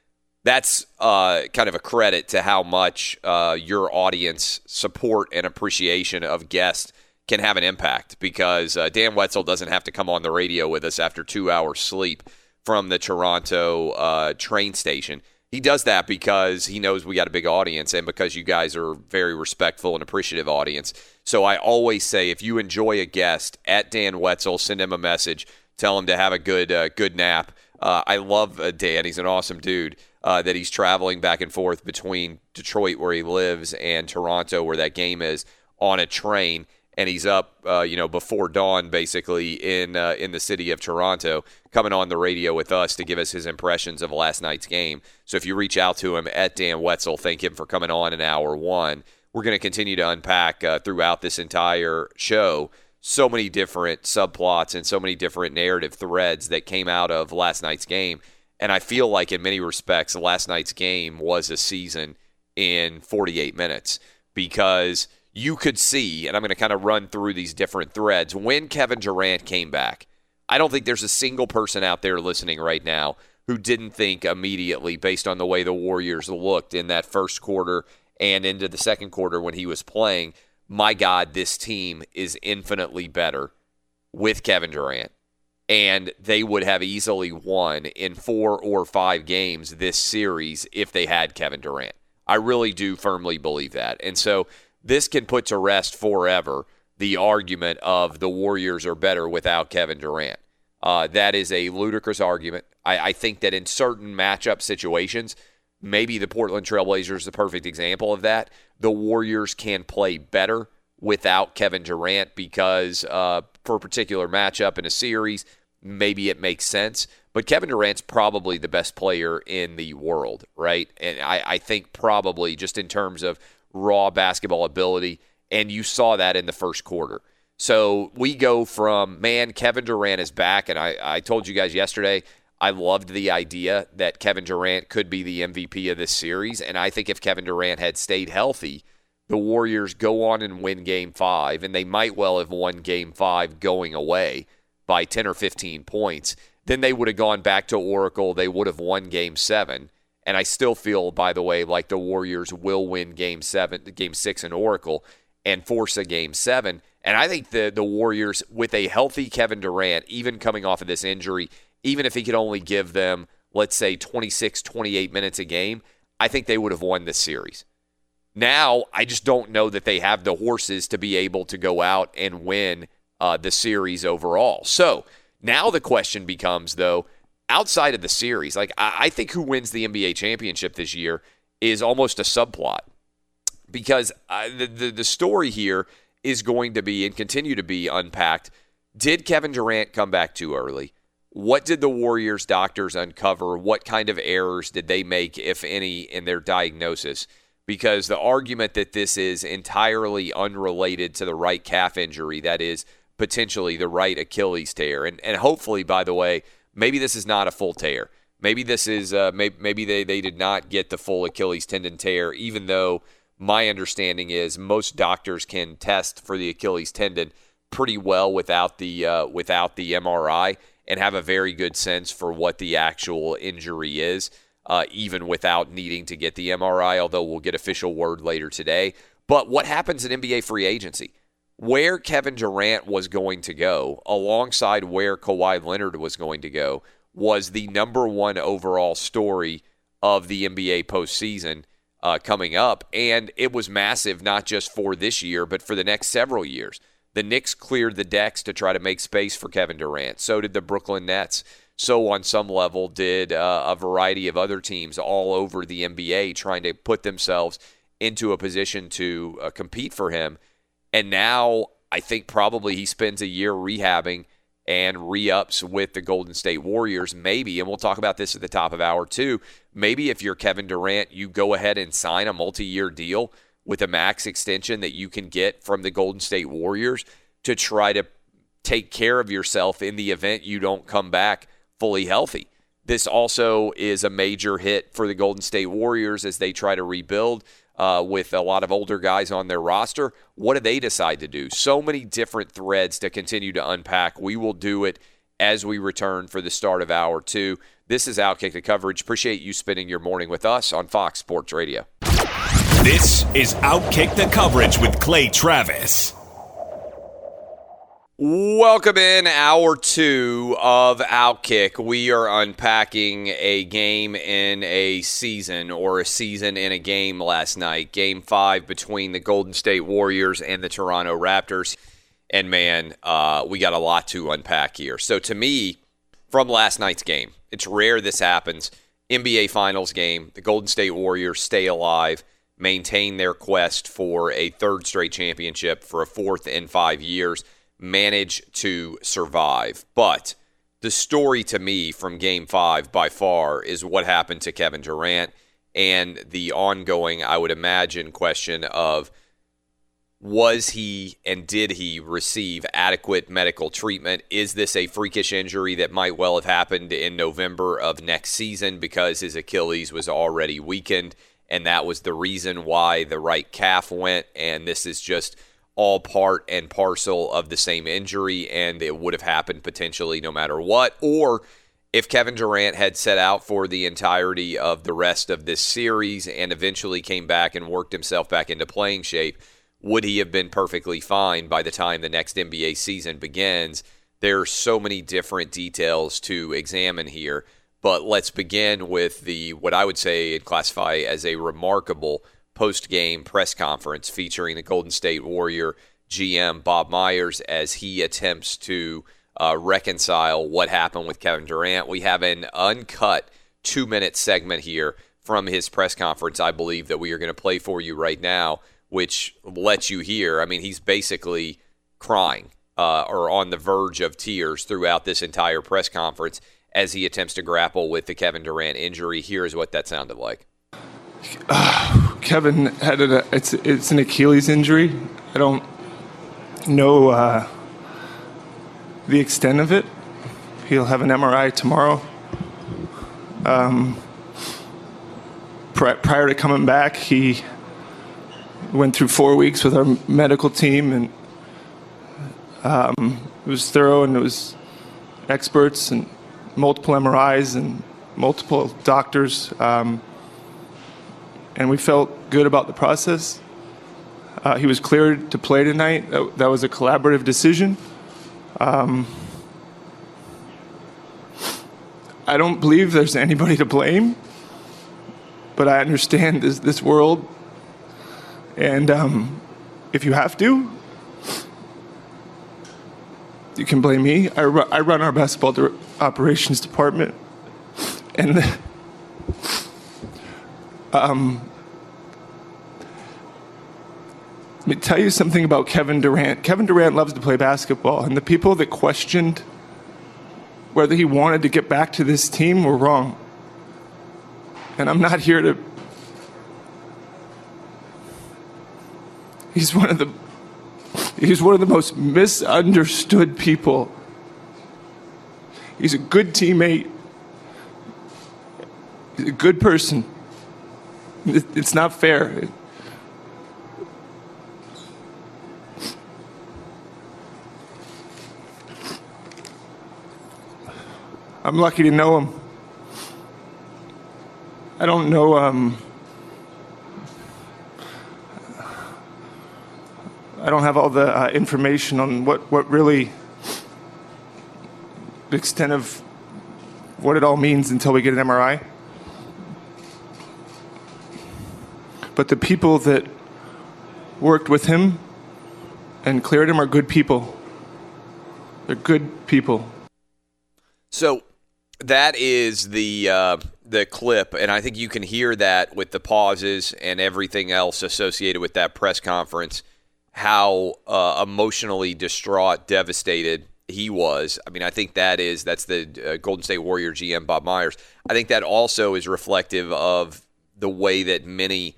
that's uh, kind of a credit to how much uh, your audience support and appreciation of guests can have an impact, because uh, Dan Wetzel doesn't have to come on the radio with us after two hours sleep from the Toronto uh, train station. He does that because he knows we got a big audience, and because you guys are a very respectful and appreciative audience. So I always say, if you enjoy a guest, at Dan Wetzel, send him a message, tell him to have a good uh, good nap. Uh, I love uh, Dan. He's an awesome dude. Uh, that he's traveling back and forth between Detroit, where he lives, and Toronto, where that game is, on a train. And he's up, uh, you know, before dawn, basically, in uh, in the city of Toronto, coming on the radio with us to give us his impressions of last night's game. So if you reach out to him at Dan Wetzel, thank him for coming on in hour one. We're going to continue to unpack uh, throughout this entire show so many different subplots and so many different narrative threads that came out of last night's game. And I feel like in many respects, last night's game was a season in forty-eight minutes, because you could see, and I'm going to kind of run through these different threads, when Kevin Durant came back, I don't think there's a single person out there listening right now who didn't think immediately, based on the way the Warriors looked in that first quarter and into the second quarter when he was playing, my God, this team is infinitely better with Kevin Durant. And they would have easily won in four or five games this series if they had Kevin Durant. I really do firmly believe that. And so this can put to rest forever the argument of the Warriors are better without Kevin Durant. Uh, that is a ludicrous argument. I, I think that in certain matchup situations, maybe the Portland Trailblazers is the perfect example of that. The Warriors can play better without Kevin Durant because uh, for a particular matchup in a series, maybe it makes sense. But Kevin Durant's probably the best player in the world, right? And I, I think probably just in terms of raw basketball ability, and you saw that in the first quarter. So we go from, man, Kevin Durant is back, and I, I told you guys yesterday, I loved the idea that Kevin Durant could be the M V P of this series, and I think if Kevin Durant had stayed healthy, the Warriors go on and win Game five, and they might well have won Game five going away by ten or fifteen points. Then they would have gone back to Oracle. They would have won Game seven. And I still feel, by the way, like the Warriors will win Game seven, Game six in Oracle and force a Game seven. And I think the, the Warriors, with a healthy Kevin Durant, even coming off of this injury, even if he could only give them, let's say, twenty-six, twenty-eight minutes a game, I think they would have won this series. Now, I just don't know that they have the horses to be able to go out and win uh, the series overall. So now the question becomes, though, outside of the series, like I, I think who wins the N B A championship this year is almost a subplot. Because uh, the, the the story here is going to be, and continue to be, unpacked. Did Kevin Durant come back too early? What did the Warriors doctors uncover? What kind of errors did they make, if any, in their diagnosis? Because the argument that this is entirely unrelated to the right calf injury, that is potentially the right Achilles tear, and and hopefully, by the way, maybe this is not a full tear. Maybe this is uh, maybe, maybe they, they did not get the full Achilles tendon tear, even though my understanding is most doctors can test for the Achilles tendon pretty well without the uh, without the M R I and have a very good sense for what the actual injury is, uh, even without needing to get the M R I, although we'll get official word later today. But what happens in N B A free agency? Where Kevin Durant was going to go, alongside where Kawhi Leonard was going to go, was the number one overall story of the N B A postseason uh, coming up. And it was massive, not just for this year, but for the next several years. The Knicks cleared the decks to try to make space for Kevin Durant. So did the Brooklyn Nets. So on some level did uh, a variety of other teams all over the N B A trying to put themselves into a position to uh, compete for him. And now I think probably he spends a year rehabbing and re-ups with the Golden State Warriors, maybe. And we'll talk about this at the top of hour two. Maybe if you're Kevin Durant, you go ahead and sign a multi-year deal with a max extension that you can get from the Golden State Warriors to try to take care of yourself in the event you don't come back fully healthy. This also is a major hit for the Golden State Warriors as they try to rebuild uh, with a lot of older guys on their roster. What do they decide to do? So many different threads to continue to unpack. We will do it as we return for the start of hour two. This is Outkick the Coverage. Appreciate you spending your morning with us on Fox Sports Radio. This is Outkick the Coverage with Clay Travis. Welcome in hour two of Outkick. We are unpacking a game in a season, or a season in a game last night. Game five between the Golden State Warriors and the Toronto Raptors. And man, uh, we got a lot to unpack here. So to me, from last night's game, it's rare this happens. N B A Finals game, the Golden State Warriors stay alive, maintain their quest for a third straight championship for a fourth in five years. Manage to survive. But the story to me from Game five by far is what happened to Kevin Durant and the ongoing, I would imagine, question of was he and did he receive adequate medical treatment? Is this a freakish injury that might well have happened in November of next season because his Achilles was already weakened and that was the reason why the right calf went, and this is just all part and parcel of the same injury, and it would have happened potentially no matter what? Or if Kevin Durant had set out for the entirety of the rest of this series and eventually came back and worked himself back into playing shape, would he have been perfectly fine by the time the next N B A season begins? There are so many different details to examine here, but let's begin with the what I would say and classify as a remarkable post-game press conference featuring the Golden State Warrior G M Bob Myers as he attempts to uh, reconcile what happened with Kevin Durant. We have an uncut two-minute segment here from his press conference, I believe, that we are going to play for you right now, which lets you hear, I mean, he's basically crying uh, or on the verge of tears throughout this entire press conference as he attempts to grapple with the Kevin Durant injury. Here's what that sounded like. Uh, Kevin had a, it's, it's an Achilles injury. I don't know uh, the extent of it. He'll have an M R I tomorrow. Um, pri- prior to coming back, he went through four weeks with our medical team, and um, it was thorough, and it was experts and multiple M R Is and multiple doctors, um, and we felt good about the process. Uh, he was cleared to play tonight. That, that was a collaborative decision. Um, I don't believe there's anybody to blame, but I understand this, this world. And um, if you have to, you can blame me. I, ru- I run our basketball de- operations department. And um, let me tell you something about Kevin Durant. Kevin Durant loves to play basketball, and the people that questioned whether he wanted to get back to this team were wrong. And I'm not here to... He's one of the... He's one of the most misunderstood people. He's a good teammate. He's a good person. It's not fair. I'm lucky to know him. I don't know, um, I don't have all the uh, information on what, what really, the extent of what it all means until we get an M R I. But the people that worked with him and cleared him are good people. They're good people. So that is the uh, the clip, and I think you can hear that with the pauses and everything else associated with that press conference, how uh, emotionally distraught, devastated he was. I mean, I think that is, that's the uh, Golden State Warrior G M, Bob Myers. I think that also is reflective of the way that many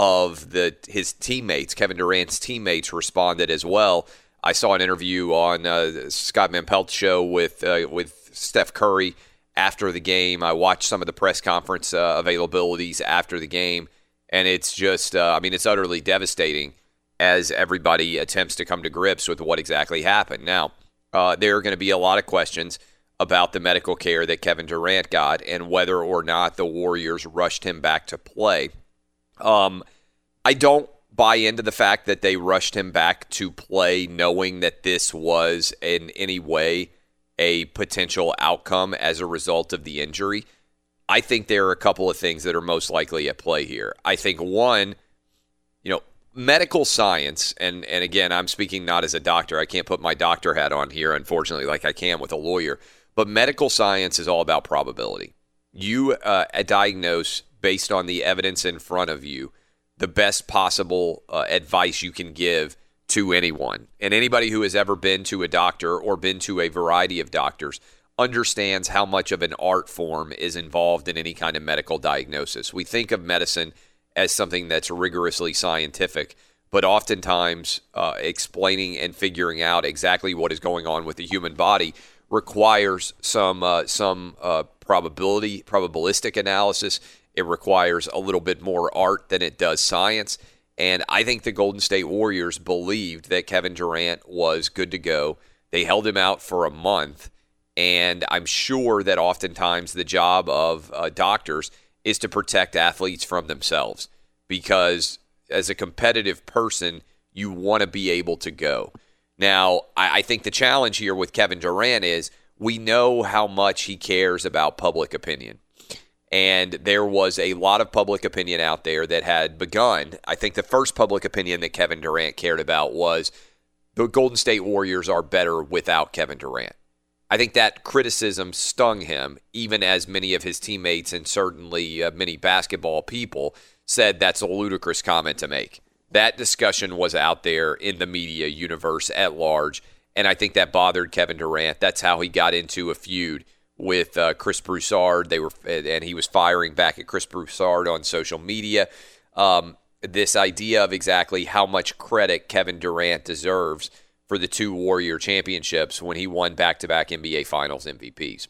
of the his teammates, Kevin Durant's teammates, responded as well. I saw an interview on uh, Scott Van Pelt's show with uh, with Steph Curry after the game. I watched some of the press conference uh, availabilities after the game, and it's just, uh, I mean, it's utterly devastating as everybody attempts to come to grips with what exactly happened. Now, uh, there are going to be a lot of questions about the medical care that Kevin Durant got and whether or not the Warriors rushed him back to play. Um, I don't buy into the fact that they rushed him back to play knowing that this was in any way a potential outcome as a result of the injury. I think there are a couple of things that are most likely at play here. I think one, you know, medical science, and, and again, I'm speaking not as a doctor. I can't put my doctor hat on here, unfortunately, like I can with a lawyer. But medical science is all about probability. You uh, diagnose based on the evidence in front of you the best possible uh, advice you can give to anyone. And anybody who has ever been to a doctor or been to a variety of doctors understands how much of an art form is involved in any kind of medical diagnosis. We think of medicine as something that's rigorously scientific, but oftentimes uh, explaining and figuring out exactly what is going on with the human body requires some uh, some uh, probability, probabilistic analysis. It requires a little bit more art than it does science. And I think the Golden State Warriors believed that Kevin Durant was good to go. They held him out for a month. And I'm sure that oftentimes the job of uh, doctors is to protect athletes from themselves. Because as a competitive person, you want to be able to go. Now, I, I think the challenge here with Kevin Durant is we know how much he cares about public opinion. And there was a lot of public opinion out there that had begun. I think the first public opinion that Kevin Durant cared about was the Golden State Warriors are better without Kevin Durant. I think that criticism stung him, even as many of his teammates and certainly uh, many basketball people said that's a ludicrous comment to make. That discussion was out there in the media universe at large, and I think that bothered Kevin Durant. That's how he got into a feud with uh, Chris Broussard. They were, and he was firing back at Chris Broussard on social media. Um, this idea of exactly how much credit Kevin Durant deserves for the two Warrior championships when he won back-to-back N B A Finals M V Ps.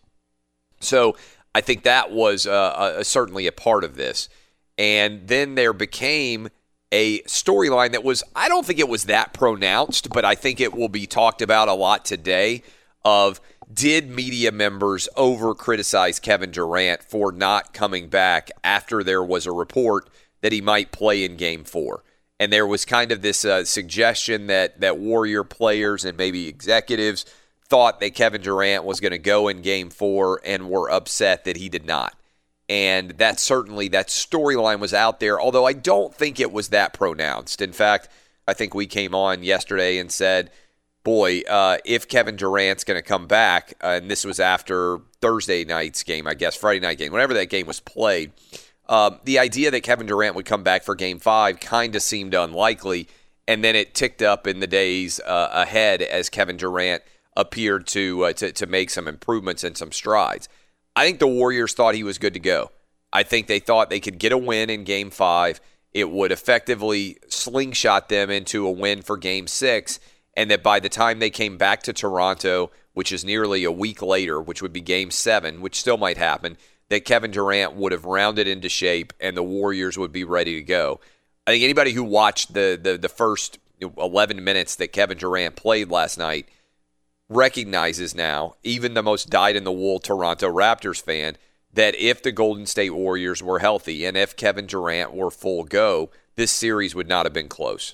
So I think that was uh, a, certainly a part of this. And then there became a storyline that was, I don't think it was that pronounced, but I think it will be talked about a lot today of, did media members over-criticize Kevin Durant for not coming back after there was a report that he might play in Game four? And there was kind of this uh, suggestion that, that Warrior players and maybe executives thought that Kevin Durant was going to go in Game four and were upset that he did not. And that certainly, that storyline was out there, although I don't think it was that pronounced. In fact, I think we came on yesterday and said, boy, uh, if Kevin Durant's going to come back, uh, and this was after Thursday night's game, I guess, Friday night game, whenever that game was played, um, the idea that Kevin Durant would come back for Game five kind of seemed unlikely, and then it ticked up in the days uh, ahead as Kevin Durant appeared to, uh, to to make some improvements and some strides. I think the Warriors thought he was good to go. I think they thought they could get a win in Game five. It would effectively slingshot them into a win for Game six, and that by the time they came back to Toronto, which is nearly a week later, which would be Game seven, which still might happen, that Kevin Durant would have rounded into shape and the Warriors would be ready to go. I think anybody who watched the the, the first eleven minutes that Kevin Durant played last night recognizes now, even the most dyed-in-the-wool Toronto Raptors fan, that if the Golden State Warriors were healthy and if Kevin Durant were full go, this series would not have been close.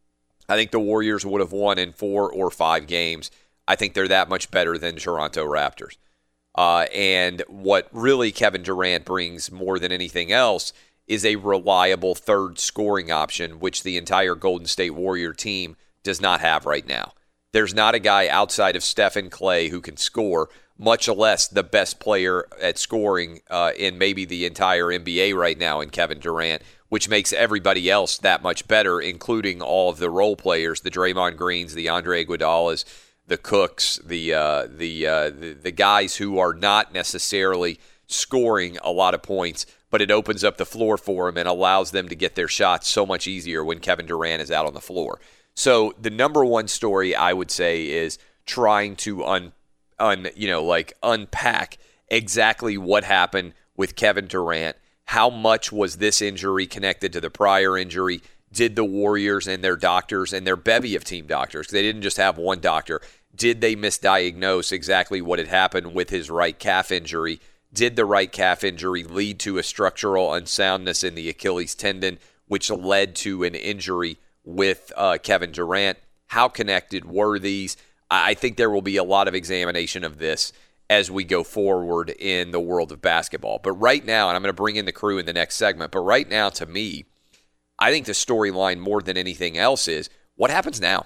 I think the Warriors would have won in four or five games. I think they're that much better than Toronto Raptors. Uh, and what really Kevin Durant brings more than anything else is a reliable third scoring option, which the entire Golden State Warrior team does not have right now. There's not a guy outside of Steph and Clay who can score, much less the best player at scoring uh, in maybe the entire N B A right now in Kevin Durant, which makes everybody else that much better, including all of the role players, the Draymond Greens, the Andre Iguodalas, the Cooks, the, uh, the, uh, the the guys who are not necessarily scoring a lot of points, but it opens up the floor for them and allows them to get their shots so much easier when Kevin Durant is out on the floor. So the number one story I would say is trying to un, un you know, like unpack exactly what happened with Kevin Durant. How much was this injury connected to the prior injury? Did the Warriors and their doctors and their bevy of team doctors, because they didn't just have one doctor, did they misdiagnose exactly what had happened with his right calf injury? Did the right calf injury lead to a structural unsoundness in the Achilles tendon, which led to an injury with uh, Kevin Durant? How connected were these? I think there will be a lot of examination of this as we go forward in the world of basketball. But right now, and I'm going to bring in the crew in the next segment, but right now, to me, I think the storyline more than anything else is what happens now.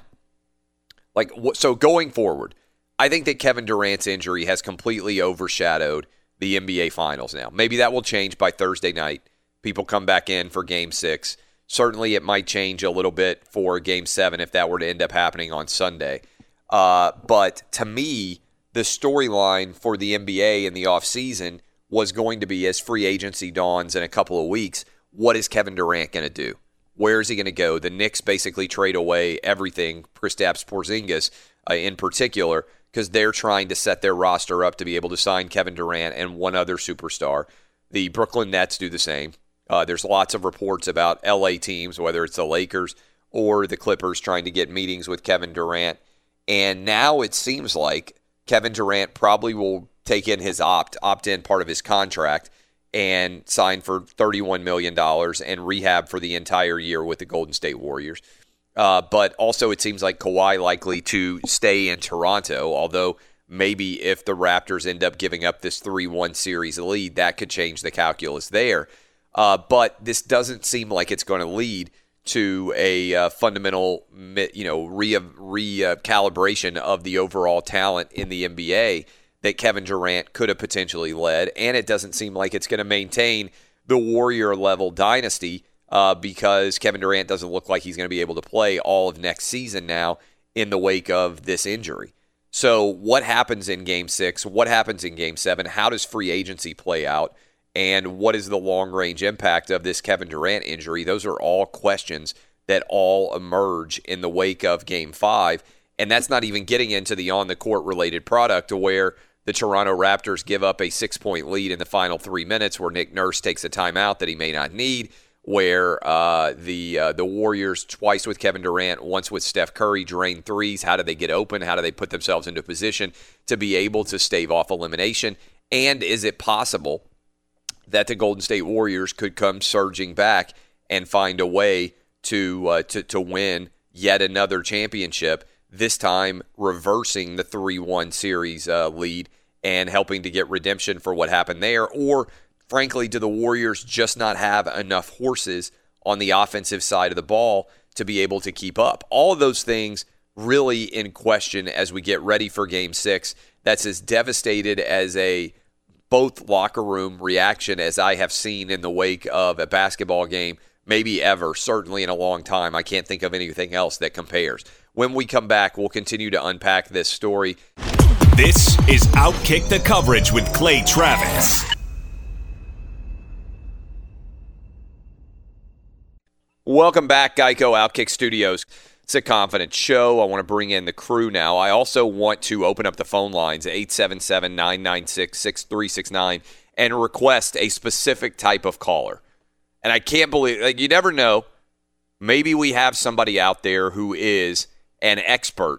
Like, so going forward, I think that Kevin Durant's injury has completely overshadowed the N B A Finals now. Maybe that will change by Thursday night. People come back in for Game six. Certainly it might change a little bit for Game seven if that were to end up happening on Sunday. Uh, but to me, the storyline for the N B A in the offseason was going to be, as free agency dawns in a couple of weeks, what is Kevin Durant going to do? Where is he going to go? The Knicks basically trade away everything, Kristaps Porzingis uh, in particular, because they're trying to set their roster up to be able to sign Kevin Durant and one other superstar. The Brooklyn Nets do the same. Uh, there's lots of reports about L A teams, whether it's the Lakers or the Clippers, trying to get meetings with Kevin Durant. And now it seems like Kevin Durant probably will take in his opt, opt-in part of his contract and sign for thirty-one million dollars and rehab for the entire year with the Golden State Warriors. Uh, but also it seems like Kawhi likely to stay in Toronto, although maybe if the Raptors end up giving up this three one series lead, that could change the calculus there. Uh, but this doesn't seem like it's going to lead to a uh, fundamental, you know, re recalibration of the overall talent in the N B A that Kevin Durant could have potentially led, and it doesn't seem like it's going to maintain the Warrior-level dynasty uh, because Kevin Durant doesn't look like he's going to be able to play all of next season now in the wake of this injury. So what happens in Game six? What happens in Game seven? How does free agency play out? And what is the long-range impact of this Kevin Durant injury? Those are all questions that all emerge in the wake of Game five. And that's not even getting into the on-the-court related product to where the Toronto Raptors give up a six-point lead in the final three minutes where Nick Nurse takes a timeout that he may not need, where uh, the uh, the Warriors, twice with Kevin Durant, once with Steph Curry, drain threes. How do they get open? How do they put themselves into position to be able to stave off elimination? And is it possible that the Golden State Warriors could come surging back and find a way to uh, to, to win yet another championship, this time reversing the three one series uh, lead and helping to get redemption for what happened there? Or frankly, do the Warriors just not have enough horses on the offensive side of the ball to be able to keep up? All of those things really in question as we get ready for Game six. That's as devastated as a both locker room reaction as I have seen in the wake of a basketball game, maybe ever, certainly in a long time. I can't think of anything else that compares. When we come back, we'll continue to unpack this story. This is Outkick the Coverage with Clay Travis. Welcome back, Geico Outkick Studios. It's a confident show. I want to bring in the crew now. I also want to open up the phone lines, eight seven seven, nine nine six, six three six nine, and request a specific type of caller. And I can't believe, like, you never know. Maybe we have somebody out there who is an expert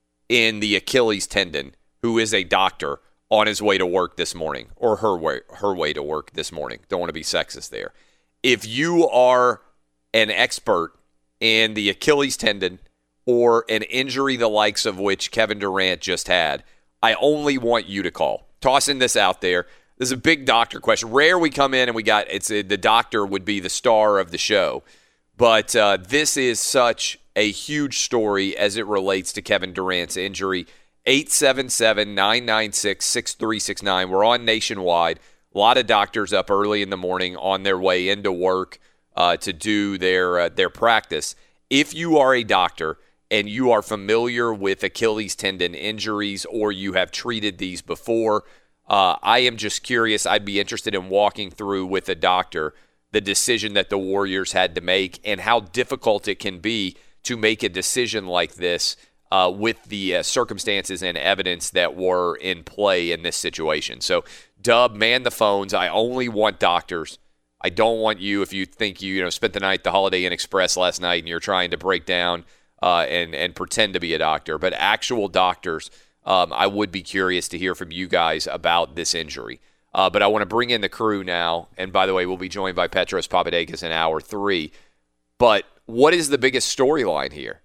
in the Achilles tendon, who is a doctor on his way to work this morning, or her way, her way to work this morning. Don't want to be sexist there. If you are an expert in the Achilles tendon or an injury the likes of which Kevin Durant just had, I only want you to call. Tossing this out there. This is a big doctor question. Rare we come in and we got, it's a, the doctor would be the star of the show. But uh, this is such a huge story as it relates to Kevin Durant's injury. eight seven seven, nine nine six, six three six nine. We're on nationwide. A lot of doctors up early in the morning on their way into work Uh, to do their uh, their practice. If you are a doctor and you are familiar with Achilles tendon injuries or you have treated these before, uh, I am just curious. I'd be interested in walking through with a doctor the decision that the Warriors had to make and how difficult it can be to make a decision like this uh, with the uh, circumstances and evidence that were in play in this situation. So, Dub, man the phones. I only want doctors. I don't want you, if you think you, you know, spent the night at the Holiday Inn Express last night and you're trying to break down uh, and, and pretend to be a doctor, but actual doctors, um, I would be curious to hear from you guys about this injury. Uh, but I want to bring in the crew now. And by the way, we'll be joined by Petros Papadakis in hour three. But what is the biggest storyline here?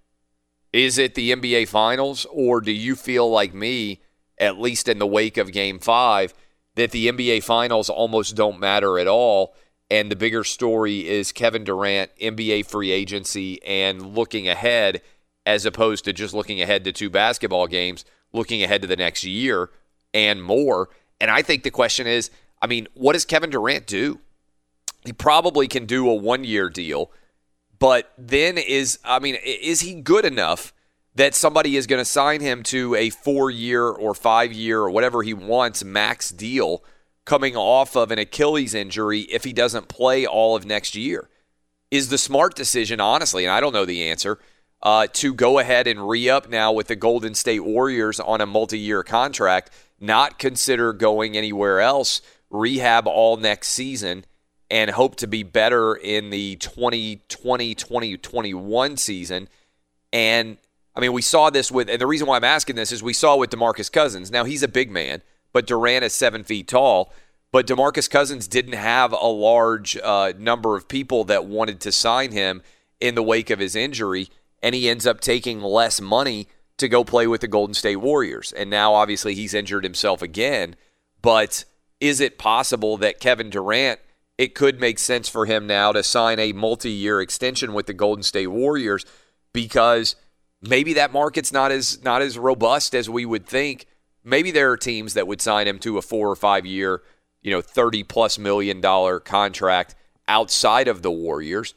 Is it the N B A Finals, or do you feel like me, at least in the wake of Game five, that the N B A Finals almost don't matter at all? And the bigger story is Kevin Durant, N B A free agency, and looking ahead as opposed to just looking ahead to two basketball games, looking ahead to the next year and more. And I think the question is, I mean, what does Kevin Durant do? He probably can do a one-year deal, but then is, I mean, is he good enough that somebody is going to sign him to a four-year or five-year or whatever he wants max deal coming off of an Achilles injury if he doesn't play all of next year? Is the smart decision, honestly, and I don't know the answer, uh, to go ahead and re-up now with the Golden State Warriors on a multi-year contract, not consider going anywhere else, rehab all next season, and hope to be better in the twenty twenty, twenty twenty-one season? And, I mean, we saw this with, and the reason why I'm asking this is we saw with DeMarcus Cousins. Now, he's a big man, but Durant is seven feet tall. But DeMarcus Cousins didn't have a large uh, number of people that wanted to sign him in the wake of his injury, and he ends up taking less money to go play with the Golden State Warriors. And now, obviously, he's injured himself again. But is it possible that Kevin Durant, it could make sense for him now to sign a multi-year extension with the Golden State Warriors because maybe that market's not as not as robust as we would think? Maybe there are teams that would sign him to a four or five year, you know, thirty plus million dollar contract outside of the Warriors.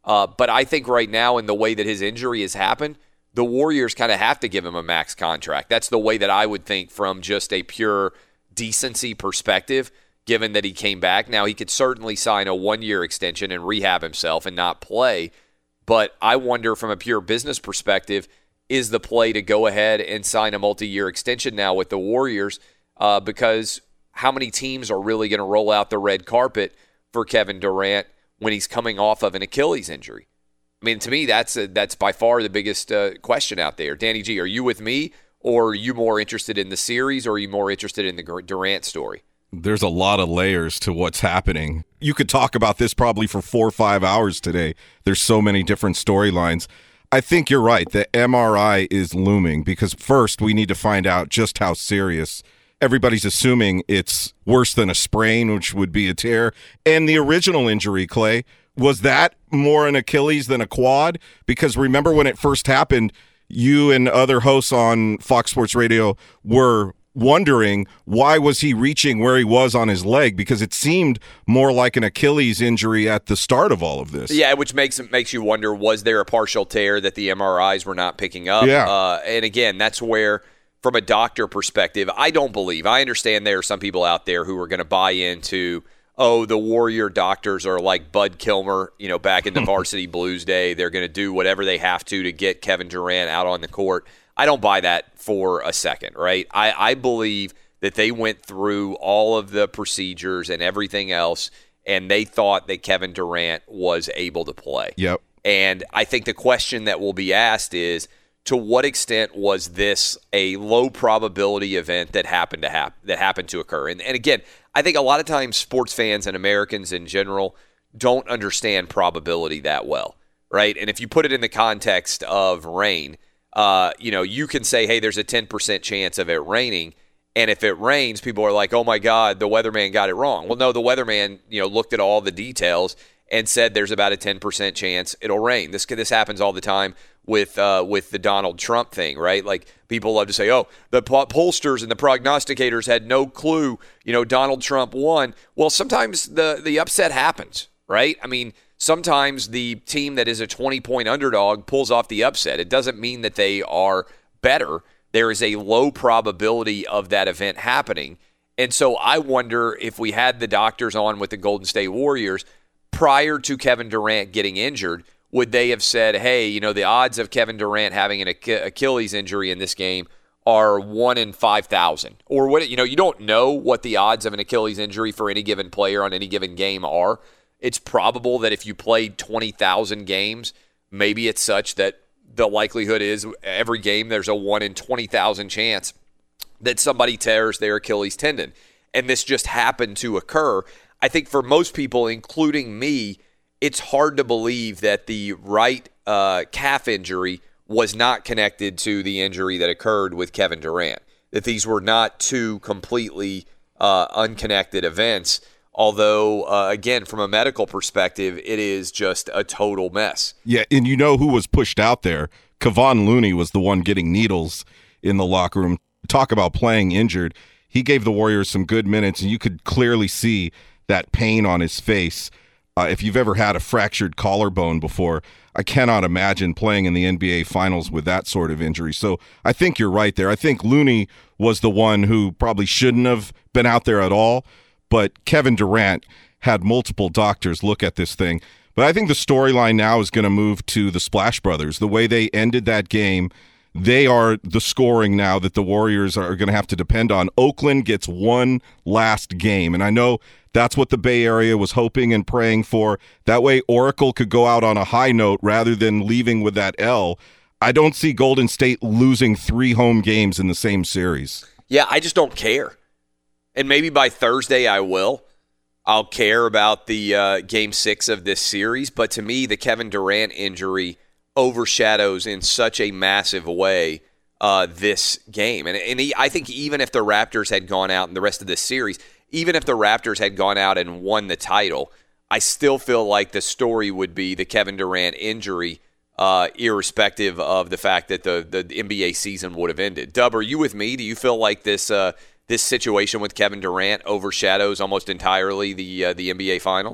Uh, but I think right now, in the way that his injury has happened, the Warriors kind of have to give him a max contract. That's the way that I would think from just a pure decency perspective, given that he came back. Now, he could certainly sign a one-year extension and rehab himself and not play. But I wonder from a pure business perspective, is the play to go ahead and sign a multi-year extension now with the Warriors? Uh, because how many teams are really going to roll out the red carpet for Kevin Durant when he's coming off of an Achilles injury? I mean, to me, that's a, that's by far the biggest uh, question out there. Danny G, are you with me, or are you more interested in the series, or are you more interested in the Durant story? There's a lot of layers to what's happening. You could talk about this probably for four or five hours today. There's so many different storylines. I think you're right. The M R I is looming because first we need to find out just how serious. Everybody's assuming it's worse than a sprain, which would be a tear. And the original injury, Clay, was that more an Achilles than a quad? Because remember when it first happened, you and other hosts on Fox Sports Radio were wondering why was he reaching where he was on his leg, because it seemed more like an Achilles injury at the start of all of this. Yeah, which makes makes you wonder, was there a partial tear that the M R Is were not picking up? Yeah. Uh, and again, that's where, from a doctor perspective, I don't believe. I understand there are some people out there who are going to buy into, oh, the Warrior doctors are like Bud Kilmer, you know, back in the Varsity Blues day. They're going to do whatever they have to to get Kevin Durant out on the court. I don't buy that for a second, right? I, I believe that they went through all of the procedures and everything else, and they thought that Kevin Durant was able to play. Yep. And I think the question that will be asked is, to what extent was this a low probability event that happened to hap- that happened to occur? And, and again, I think a lot of times sports fans and Americans in general don't understand probability that well, right? And if you put it in the context of rain, uh, you know, you can say, hey, there's a ten percent chance of it raining. And if it rains, people are like, oh my God, the weatherman got it wrong. Well, no, the weatherman, you know, looked at all the details and said there's about a ten percent chance it'll rain. This this happens all the time with uh, with the Donald Trump thing, right? Like, people love to say, oh, the pollsters and the prognosticators had no clue, you know, Donald Trump won. Well, sometimes the, the upset happens, right? I mean, sometimes the team that is a twenty-point underdog pulls off the upset. It doesn't mean that they are better. There is a low probability of that event happening. And so I wonder if we had the doctors on with the Golden State Warriors prior to Kevin Durant getting injured, would they have said, hey, you know, the odds of Kevin Durant having an Achilles injury in this game are one in five thousand? Or what, you know, you don't know what the odds of an Achilles injury for any given player on any given game are. It's probable that if you played twenty thousand games, maybe it's such that the likelihood is every game there's a one in twenty thousand chance that somebody tears their Achilles tendon. And this just happened to occur. I think for most people, including me, it's hard to believe that the right uh, calf injury was not connected to the injury that occurred with Kevin Durant, that these were not two completely uh, unconnected events. Although, uh, again, from a medical perspective, it is just a total mess. Yeah, and you know who was pushed out there? Kevon Looney was the one getting needles in the locker room. Talk about playing injured. He gave the Warriors some good minutes, and you could clearly see that pain on his face. Uh, if you've ever had a fractured collarbone before, I cannot imagine playing in the N B A Finals with that sort of injury. So I think you're right there. I think Looney was the one who probably shouldn't have been out there at all. But Kevin Durant had multiple doctors look at this thing. But I think the storyline now is going to move to the Splash Brothers. The way they ended that game, they are the scoring now that the Warriors are going to have to depend on. Oakland gets one last game. And I know that's what the Bay Area was hoping and praying for. That way Oracle could go out on a high note rather than leaving with that L. I don't see Golden State losing three home games in the same series. Yeah, I just don't care. And maybe by Thursday I will. I'll care about the uh, game six of this series. But to me, the Kevin Durant injury overshadows in such a massive way uh, this game. And, and he, I think even if the Raptors had gone out in the rest of this series, even if the Raptors had gone out and won the title, I still feel like the story would be the Kevin Durant injury, uh, irrespective of the fact that the, the N B A season would have ended. Dub, are you with me? Do you feel like this uh, – this situation with Kevin Durant overshadows almost entirely the uh, the N B A Finals?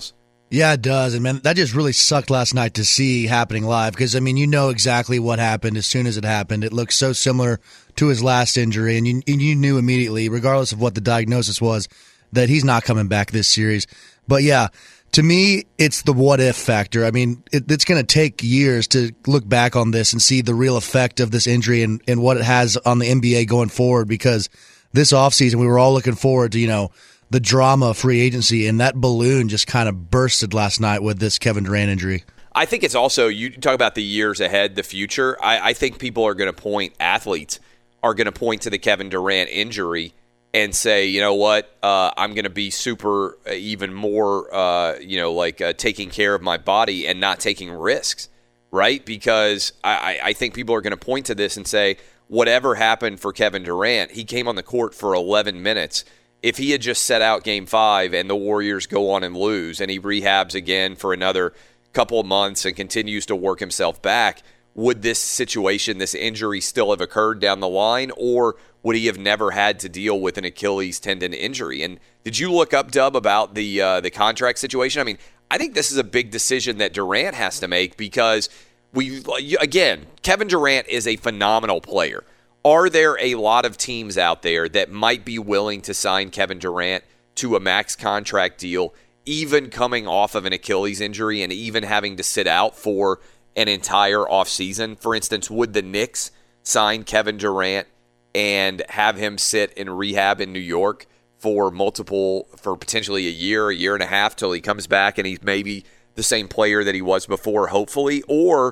Yeah, it does. And, man, that just really sucked last night to see happening live because, I mean, you know exactly what happened as soon as it happened. It looked so similar to his last injury, and you, and you knew immediately, regardless of what the diagnosis was, that he's not coming back this series. But, yeah, to me, it's the what-if factor. I mean, it, it's going to take years to look back on this and see the real effect of this injury and, and what it has on the N B A going forward because this offseason we were all looking forward to, you know, the drama of free agency, and that balloon just kind of bursted last night with this Kevin Durant injury. I think it's also, you talk about the years ahead, the future. I, I think people are going to point, athletes are going to point to the Kevin Durant injury and say, you know what, uh, I'm going to be super, uh, even more, uh, you know, like uh, taking care of my body and not taking risks, right? Because I, I think people are going to point to this and say, whatever happened for Kevin Durant, he came on the court for eleven minutes. If he had just set out game five and the Warriors go on and lose and he rehabs again for another couple of months and continues to work himself back, would this situation, this injury still have occurred down the line, or would he have never had to deal with an Achilles tendon injury? And did you look up, Dub, about the uh, the contract situation? I mean, I think this is a big decision that Durant has to make because, we again, Kevin Durant is a phenomenal player. Are there a lot of teams out there that might be willing to sign Kevin Durant to a max contract deal, even coming off of an Achilles injury and even having to sit out for an entire offseason? For instance, would the Knicks sign Kevin Durant and have him sit in rehab in New York for multiple, for potentially a year, a year and a half till he comes back and he's maybe the same player that he was before, hopefully? Or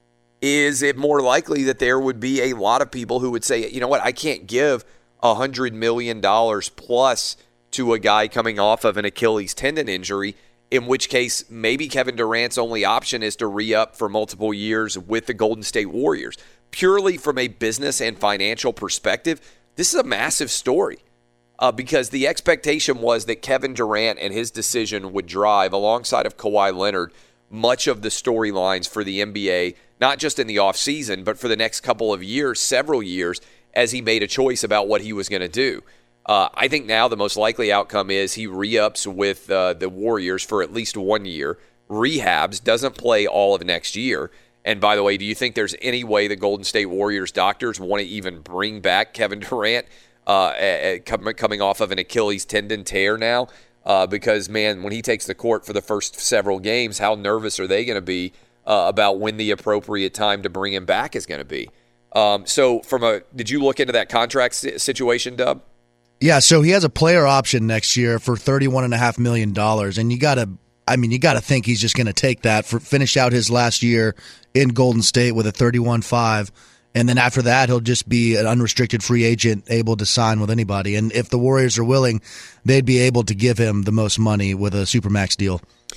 is it more likely that there would be a lot of people who would say, you know what, I can't give one hundred million dollars plus to a guy coming off of an Achilles tendon injury, in which case maybe Kevin Durant's only option is to re-up for multiple years with the Golden State Warriors. Purely from a business and financial perspective, this is a massive story uh, because the expectation was that Kevin Durant and his decision would drive, alongside of Kawhi Leonard, much of the storylines for the N B A, not just in the offseason, but for the next couple of years, several years, as he made a choice about what he was going to do. Uh, I think now the most likely outcome is he re-ups with uh, the Warriors for at least one year, rehabs, doesn't play all of next year. And by the way, do you think there's any way the Golden State Warriors doctors want to even bring back Kevin Durant uh, coming off of an Achilles tendon tear now? Uh, because, man, when he takes the court for the first several games, how nervous are they going to be uh, about when the appropriate time to bring him back is going to be? Um, so from a, did you look into that contract situation, Dub? Yeah, so he has a player option next year for thirty-one point five million dollars, and you got to, I mean, you got to think he's just going to take that, for finish out his last year in Golden State with a thirty-one point five, and then after that, he'll just be an unrestricted free agent able to sign with anybody. And if the Warriors are willing, they'd be able to give him the most money with a Supermax deal.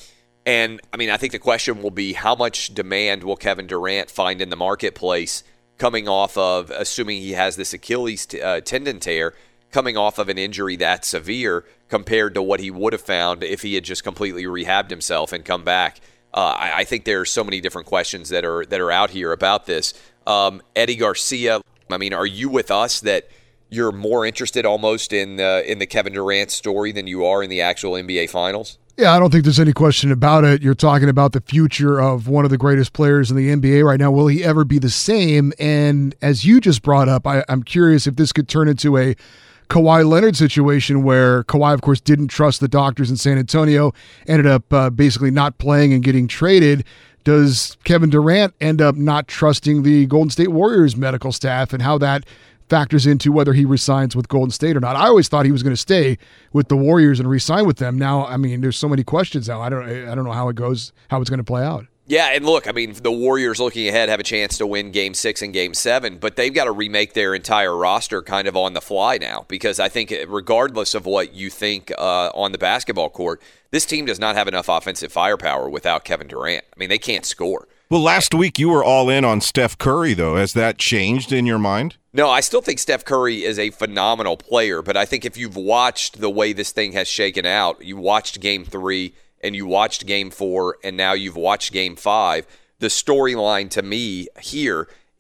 And, I mean, I think the question will be, how much demand will Kevin Durant find in the marketplace coming off of, assuming he has this Achilles t- uh, tendon tear, coming off of an injury that severe compared to what he would have found if he had just completely rehabbed himself and come back. Uh, I, I think there are so many different questions that are that are out here about this. Um, Eddie Garcia, I mean, are you with us that you're more interested almost in uh, in the Kevin Durant story than you are in the actual N B A Finals? Yeah, I don't think there's any question about it. You're talking about the future of one of the greatest players in the N B A right now. Will he ever be the same? And as you just brought up, I, I'm curious if this could turn into a Kawhi Leonard situation where Kawhi, of course, didn't trust the doctors in San Antonio, ended up uh, basically not playing and getting traded. Does Kevin Durant end up not trusting the Golden State Warriors medical staff, and how that factors into whether he resigns with Golden State or not? I always thought he was going to stay with the Warriors and resign with them. Now, I mean, there's so many questions now. I don't, I don't know how it goes, how it's going to play out. Yeah, and look, I mean, the Warriors looking ahead have a chance to win Game Six and Game Seven, but they've got to remake their entire roster kind of on the fly now, because I think regardless of what you think uh, on the basketball court, this team does not have enough offensive firepower without Kevin Durant. I mean, they can't score. Well, last week you were all in on Steph Curry, though. Has that changed in your mind? No, I still think Steph Curry is a phenomenal player, but I think if you've watched the way this thing has shaken out, you watched Game Three and you watched Game Four, and now you've watched Game Five, the storyline to me here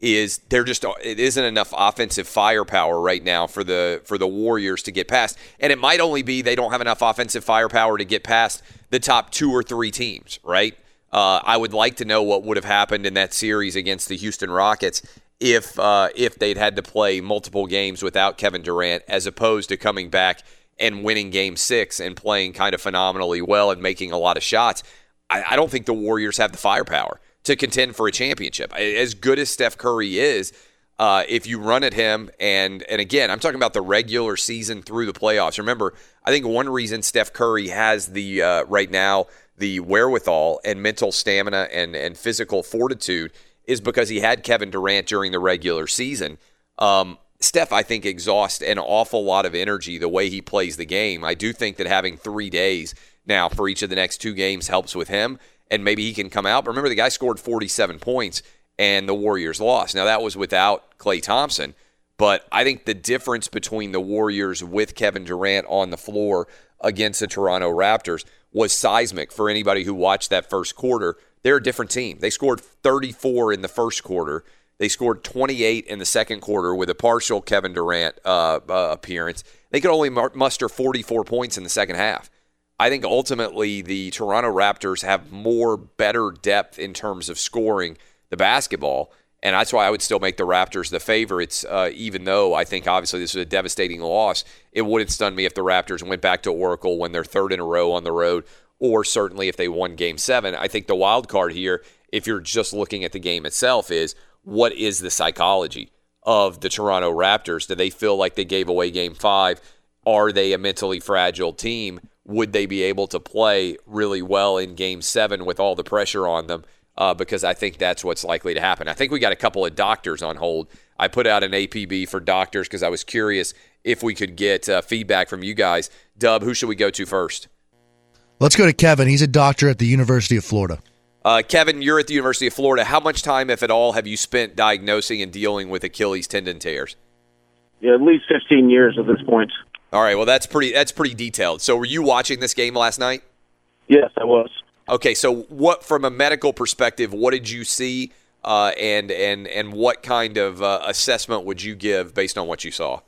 is there just it isn't enough offensive firepower right now for the for the Warriors to get past. And it might only be they don't have enough offensive firepower to get past the top two or three teams, right? Uh, I would like to know what would have happened in that series against the Houston Rockets if uh, if they'd had to play multiple games without Kevin Durant, as opposed to coming back and winning Game Six and playing kind of phenomenally well and making a lot of shots. I, I don't think the Warriors have the firepower to contend for a championship. As good as Steph Curry is, uh, if you run at him, and and again, I'm talking about the regular season through the playoffs. Remember, I think one reason Steph Curry has the uh, right now the wherewithal and mental stamina and and physical fortitude is because he had Kevin Durant during the regular season. Um, Steph, I think, exhausts an awful lot of energy the way he plays the game. I do think that having three days now for each of the next two games helps with him. And maybe he can come out. But remember, the guy scored forty-seven points, and the Warriors lost. Now, that was without Klay Thompson. But I think the difference between the Warriors with Kevin Durant on the floor against the Toronto Raptors was seismic for anybody who watched that first quarter. They're a different team. They scored thirty-four in the first quarter. They scored twenty-eight in the second quarter with a partial Kevin Durant uh, uh, appearance. They could only muster forty-four points in the second half. I think ultimately the Toronto Raptors have more better depth in terms of scoring the basketball, and that's why I would still make the Raptors the favorites, uh, even though I think obviously this was a devastating loss. It wouldn't stun me if the Raptors went back to Oracle when they're third in a row on the road, or certainly if they won Game seven. I think the wild card here, if you're just looking at the game itself, is what is the psychology of the Toronto Raptors? Do they feel like they gave away Game five? Are they a mentally fragile team? Would they be able to play really well in Game seven with all the pressure on them? Uh, because I think that's what's likely to happen. I think we got a couple of doctors on hold. I put out an A P B for doctors because I was curious if we could get uh, feedback from you guys. Dub, who should we go to first? Let's go to Kevin. He's a doctor at the University of Florida. Uh, Kevin, you're at the University of Florida. How much time, if at all, have you spent diagnosing and dealing with Achilles tendon tears? Yeah, at least fifteen years at this point. All right, well, that's pretty that's pretty detailed. So were you watching this game last night? Yes, I was. Okay, so what, from a medical perspective, what did you see, uh, and and and what kind of uh, assessment would you give based on what you saw?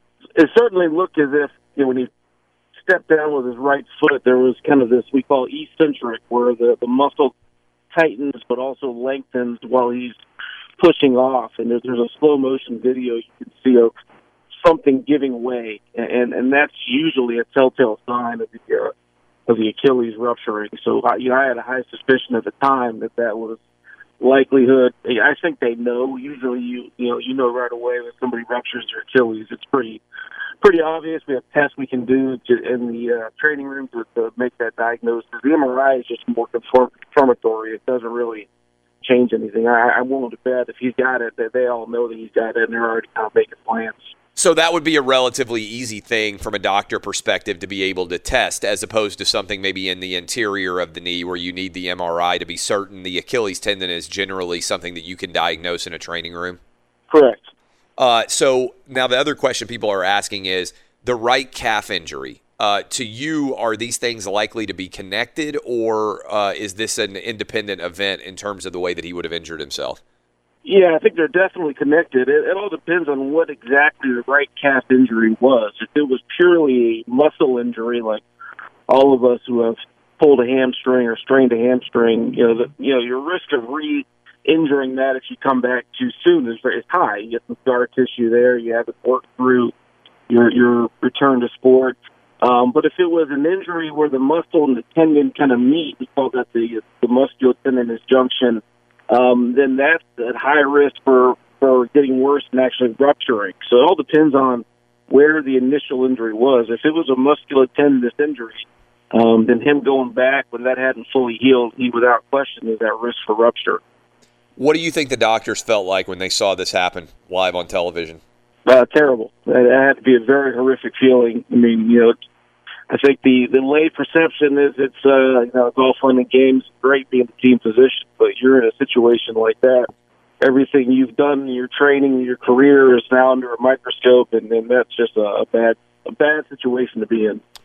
It certainly looked as if, you know, when he stepped down with his right foot, there was kind of this we call eccentric, where the, the muscle tightens but also lengthens while he's pushing off. And there's, there's a slow motion video you can see of something giving way, and and that's usually a telltale sign of the uh, of the Achilles rupturing. So I, you know, I had a high suspicion at the time that that was likelihood. I think they know. Usually, you you know you know right away when somebody ruptures their Achilles. It's pretty pretty obvious. We have tests we can do to, in the uh, training room to, to make that diagnosis. The M R I is just more confirm, confirmatory. It doesn't really change anything. I, I'm willing to bet if he's got it, that they all know that he's got it, and they're already kind of making plans. So that would be a relatively easy thing from a doctor perspective to be able to test, as opposed to something maybe in the interior of the knee where you need the M R I to be certain. The Achilles tendon is generally something that you can diagnose in a training room. Correct. Uh, so now the other question people are asking is the right calf injury. Uh, to you, are these things likely to be connected, or uh, is this an independent event in terms of the way that he would have injured himself? Yeah, I think they're definitely connected. It, it all depends on what exactly the right calf injury was. If it was purely a muscle injury, like all of us who have pulled a hamstring or strained a hamstring, you know, the, you know, your risk of re-injuring that if you come back too soon is very is high. You get some scar tissue there. You have it work through your your return to sport. Um, but if it was an injury where the muscle and the tendon kind of meet, we call that the the musculotendinous junction. Um, then that's at high risk for, for getting worse and actually rupturing. So it all depends on where the initial injury was. If it was a musculotendinous injury, um, then him going back when that hadn't fully healed, he without question is at risk for rupture. What do you think the doctors felt like when they saw this happen live on television? Uh, terrible. That had to be a very horrific feeling. I mean, you know, I think the, the lay perception is it's uh, you know, it's all fun and games, great being the team position, but you're in a situation like that. Everything you've done in your training, your career is now under a microscope, and, and that's just a, a bad a bad situation to be in.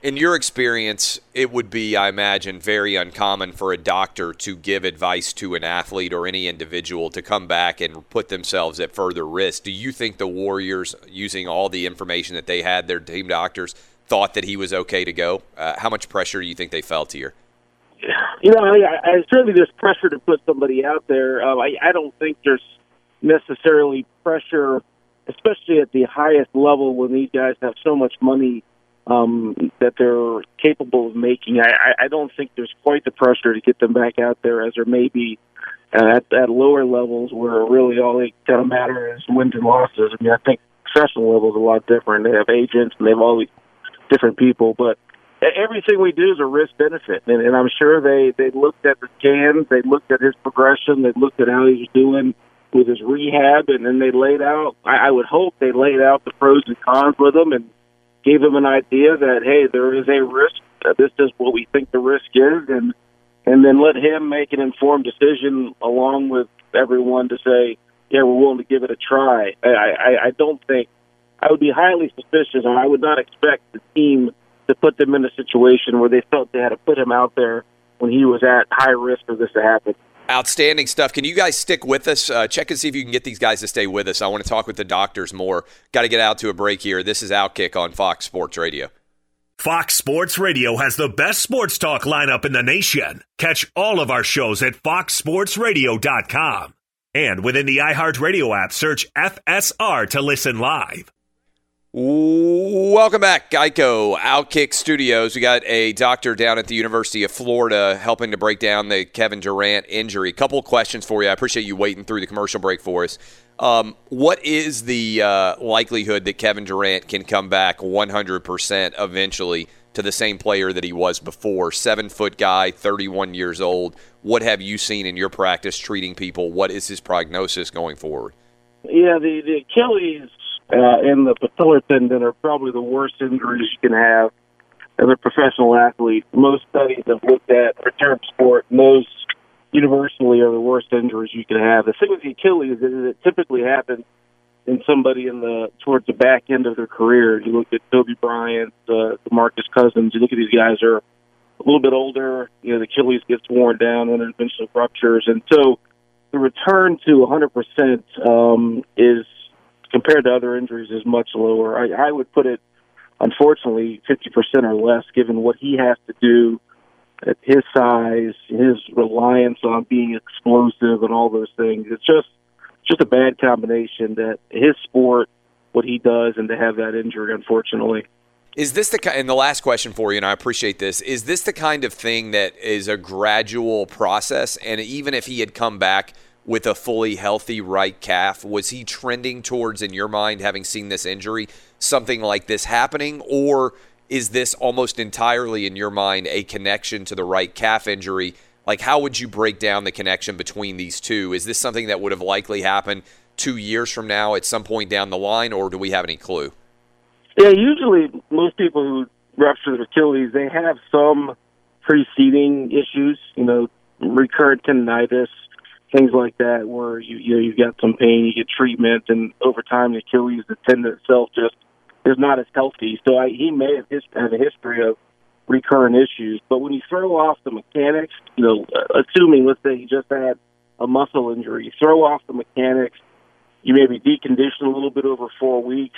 In your experience, it would be, I imagine, very uncommon for a doctor to give advice to an athlete or any individual to come back and put themselves at further risk. Do you think the Warriors, using all the information that they had, their team doctors, thought that he was okay to go? Uh, how much pressure do you think they felt here? You know, I, I certainly there's pressure to put somebody out there. Um, I, I don't think there's necessarily pressure, especially at the highest level when these guys have so much money um, that they're capable of making. I, I, I don't think there's quite the pressure to get them back out there as there may be uh, at, at lower levels where really all they kind of matter is wins and losses. I mean, I think professional level is a lot different. They have agents and they have all these different people, but everything we do is a risk benefit. And, and I'm sure they, they looked at the scans, they looked at his progression, they looked at how he was doing with his rehab, and then they laid out, I, I would hope they laid out the pros and cons with him and gave him an idea that, hey, there is a risk. Uh, this is what we think the risk is, and and then let him make an informed decision along with everyone to say, yeah, we're willing to give it a try. I, I, I don't think, I would be highly suspicious, and I would not expect the team to put them in a situation where they felt they had to put him out there when he was at high risk for this to happen. Outstanding stuff. Can you guys stick with us? Uh, check and see if you can get these guys to stay with us. I want to talk with the doctors more. Got to get out to a break here. This is Outkick on Fox Sports Radio. Fox Sports Radio has the best sports talk lineup in the nation. Catch all of our shows at fox sports radio dot com. And within the iHeartRadio app, search F S R to listen live. Welcome back, Geico Outkick Studios. We got a doctor down at the University of Florida helping to break down the Kevin Durant injury. A couple of questions for you. I appreciate you waiting through the commercial break for us. Um, what is the uh, likelihood that Kevin Durant can come back one hundred percent eventually to the same player that he was before? Seven-foot guy, thirty-one years old. What have you seen in your practice treating people? What is his prognosis going forward? Yeah, the, the Achilles Uh, and the patellar tendon are probably the worst injuries you can have as a professional athlete. Most studies have looked at return sport, and those universally are the worst injuries you can have. The thing with the Achilles is it typically happens in somebody in the towards the back end of their career. You look at Kobe Bryant, uh, DeMarcus Cousins. You look at these guys who are a little bit older. You know, the Achilles gets worn down when there's been some ruptures, and so the return to one hundred percent um, is, compared to other injuries, is much lower. I, I would put it, unfortunately, fifty percent or less, given what he has to do at his size, his reliance on being explosive and all those things. It's just just a bad combination that his sport, what he does, and to have that injury, unfortunately. Is this the kind, and the last question for you, and I appreciate this, is this the kind of thing that is a gradual process? And even if he had come back with a fully healthy right calf, was he trending towards, in your mind, having seen this injury, something like this happening? Or is this almost entirely, in your mind, a connection to the right calf injury? Like, how would you break down the connection between these two? Is this something that would have likely happened two years from now at some point down the line, or do we have any clue? Yeah, usually most people who rupture their Achilles, they have some preceding issues, you know, recurrent tendinitis, things like that, where you you know you've got some pain, you get treatment, and over time the Achilles, the tendon itself, just is not as healthy. So I, he may have, his, have a history of recurrent issues. But when you throw off the mechanics, you know, assuming let's say he just had a muscle injury, you throw off the mechanics, you maybe decondition a little bit over four weeks,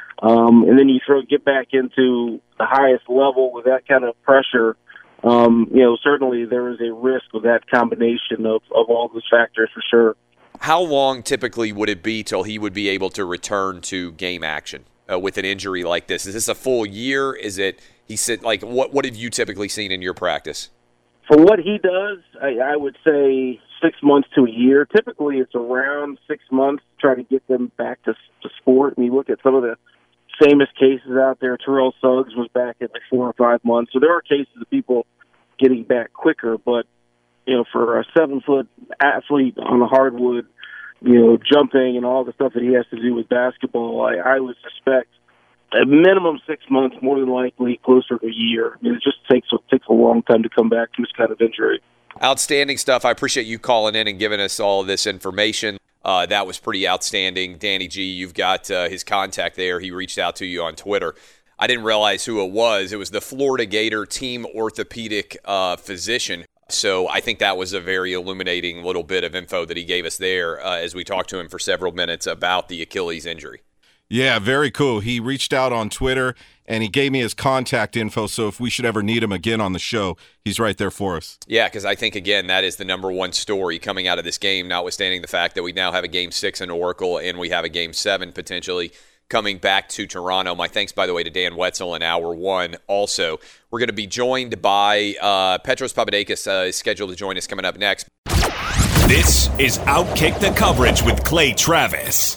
um, and then you throw get back into the highest level with that kind of pressure. Um, you know, certainly there is a risk with that combination of, of all those factors for sure. How long typically would it be till he would be able to return to game action uh, with an injury like this? Is this a full year? Is it, he said, like, what, what have you typically seen in your practice? For what he does, I, I would say six months to a year. Typically it's around six months to try to get them back to, to sport. And you look at some of the famous cases out there. Terrell Suggs was back in like four or five months. So there are cases of people getting back quicker, but you know, for a seven-foot athlete on the hardwood, you know, jumping and all the stuff that he has to do with basketball, I, I would suspect a minimum six months, more than likely closer to a year. I mean, it just takes it takes a long time to come back from this kind of injury. Outstanding stuff. I appreciate you calling in and giving us all of this information. Uh, that was pretty outstanding. Danny G, you've got uh, his contact there. He reached out to you on Twitter. I didn't realize who it was. It was the Florida Gator team orthopedic uh, physician. So I think that was a very illuminating little bit of info that he gave us there uh, as we talked to him for several minutes about the Achilles injury. Yeah, very cool. He reached out on Twitter, and he gave me his contact info, so if we should ever need him again on the show, he's right there for us. Yeah, because I think, again, that is the number one story coming out of this game, notwithstanding the fact that we now have a Game six in Oracle and we have a Game seven potentially coming back to Toronto. My thanks, by the way, to Dan Wetzel in Hour one. Also, we're going to be joined by uh, Petros Papadakis, uh, is scheduled to join us coming up next. This is Outkick the Coverage with Clay Travis.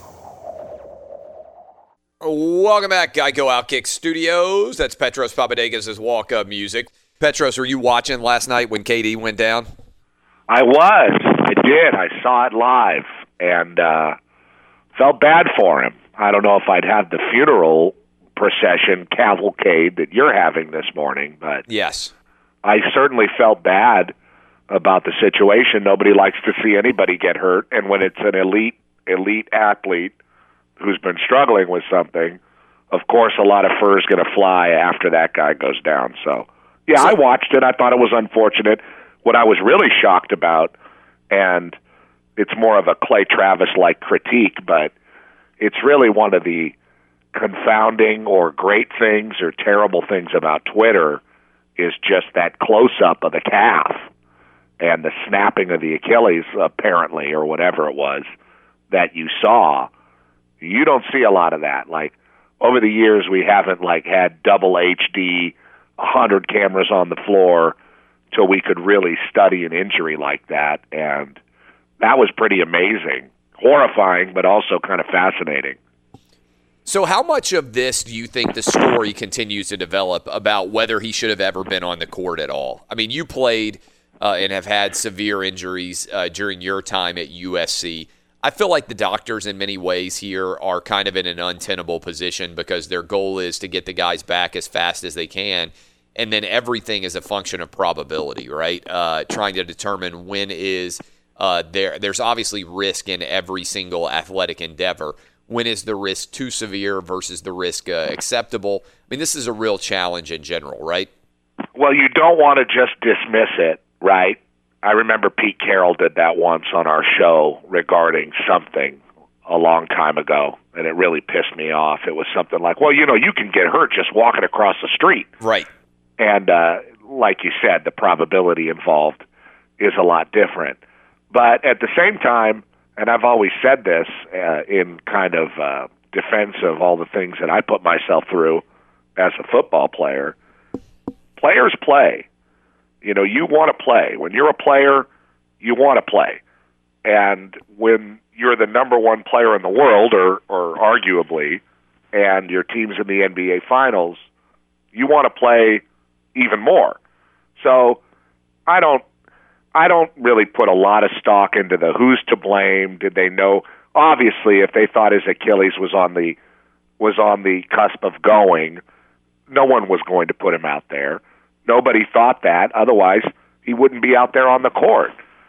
Welcome back, Geico Outkick Studios. That's Petros Papadakis' walk-up music. Petros, were you watching last night when K D went down? I was. I did. I saw it live and uh, felt bad for him. I don't know if I'd have the funeral procession cavalcade that you're having this morning, but yes, I certainly felt bad about the situation. Nobody likes to see anybody get hurt, and when it's an elite, elite athlete who's been struggling with something, of course a lot of fur is going to fly after that guy goes down. So, yeah, so, I watched it. I thought it was unfortunate. What I was really shocked about, and it's more of a Clay Travis-like critique, but it's really one of the confounding or great things or terrible things about Twitter is just that close-up of the calf and the snapping of the Achilles, apparently, or whatever it was, that you saw. You don't see a lot of that. Like, over the years, we haven't, like, had double H D, one hundred cameras on the floor till we could really study an injury like that, and that was pretty amazing. Horrifying, but also kind of fascinating. So how much of this do you think the story continues to develop about whether he should have ever been on the court at all? I mean, you played uh, and have had severe injuries uh, during your time at U S C. I feel like the doctors in many ways here are kind of in an untenable position because their goal is to get the guys back as fast as they can, and then everything is a function of probability, right? Uh, trying to determine when is uh, there. There's obviously risk in every single athletic endeavor. When is the risk too severe versus the risk uh, acceptable? I mean, this is a real challenge in general, right? Well, you don't want to just dismiss it, right? I remember Pete Carroll did that once on our show regarding something a long time ago, and it really pissed me off. It was something like, well, you know, you can get hurt just walking across the street. Right. And uh, like you said, the probability involved is a lot different. But at the same time, and I've always said this uh, in kind of uh, defense of all the things that I put myself through as a football player, players play. You know, you want to play. When you're a player, you want to play. And when you're the number one player in the world, or, or arguably, and your team's in the N B A Finals, you want to play even more. So I don't I don't really put a lot of stock into the who's to blame. Did they know? Obviously, if they thought his Achilles was on the was on the cusp of going, no one was going to put him out there. Nobody thought that. Otherwise, he wouldn't be out there on the court.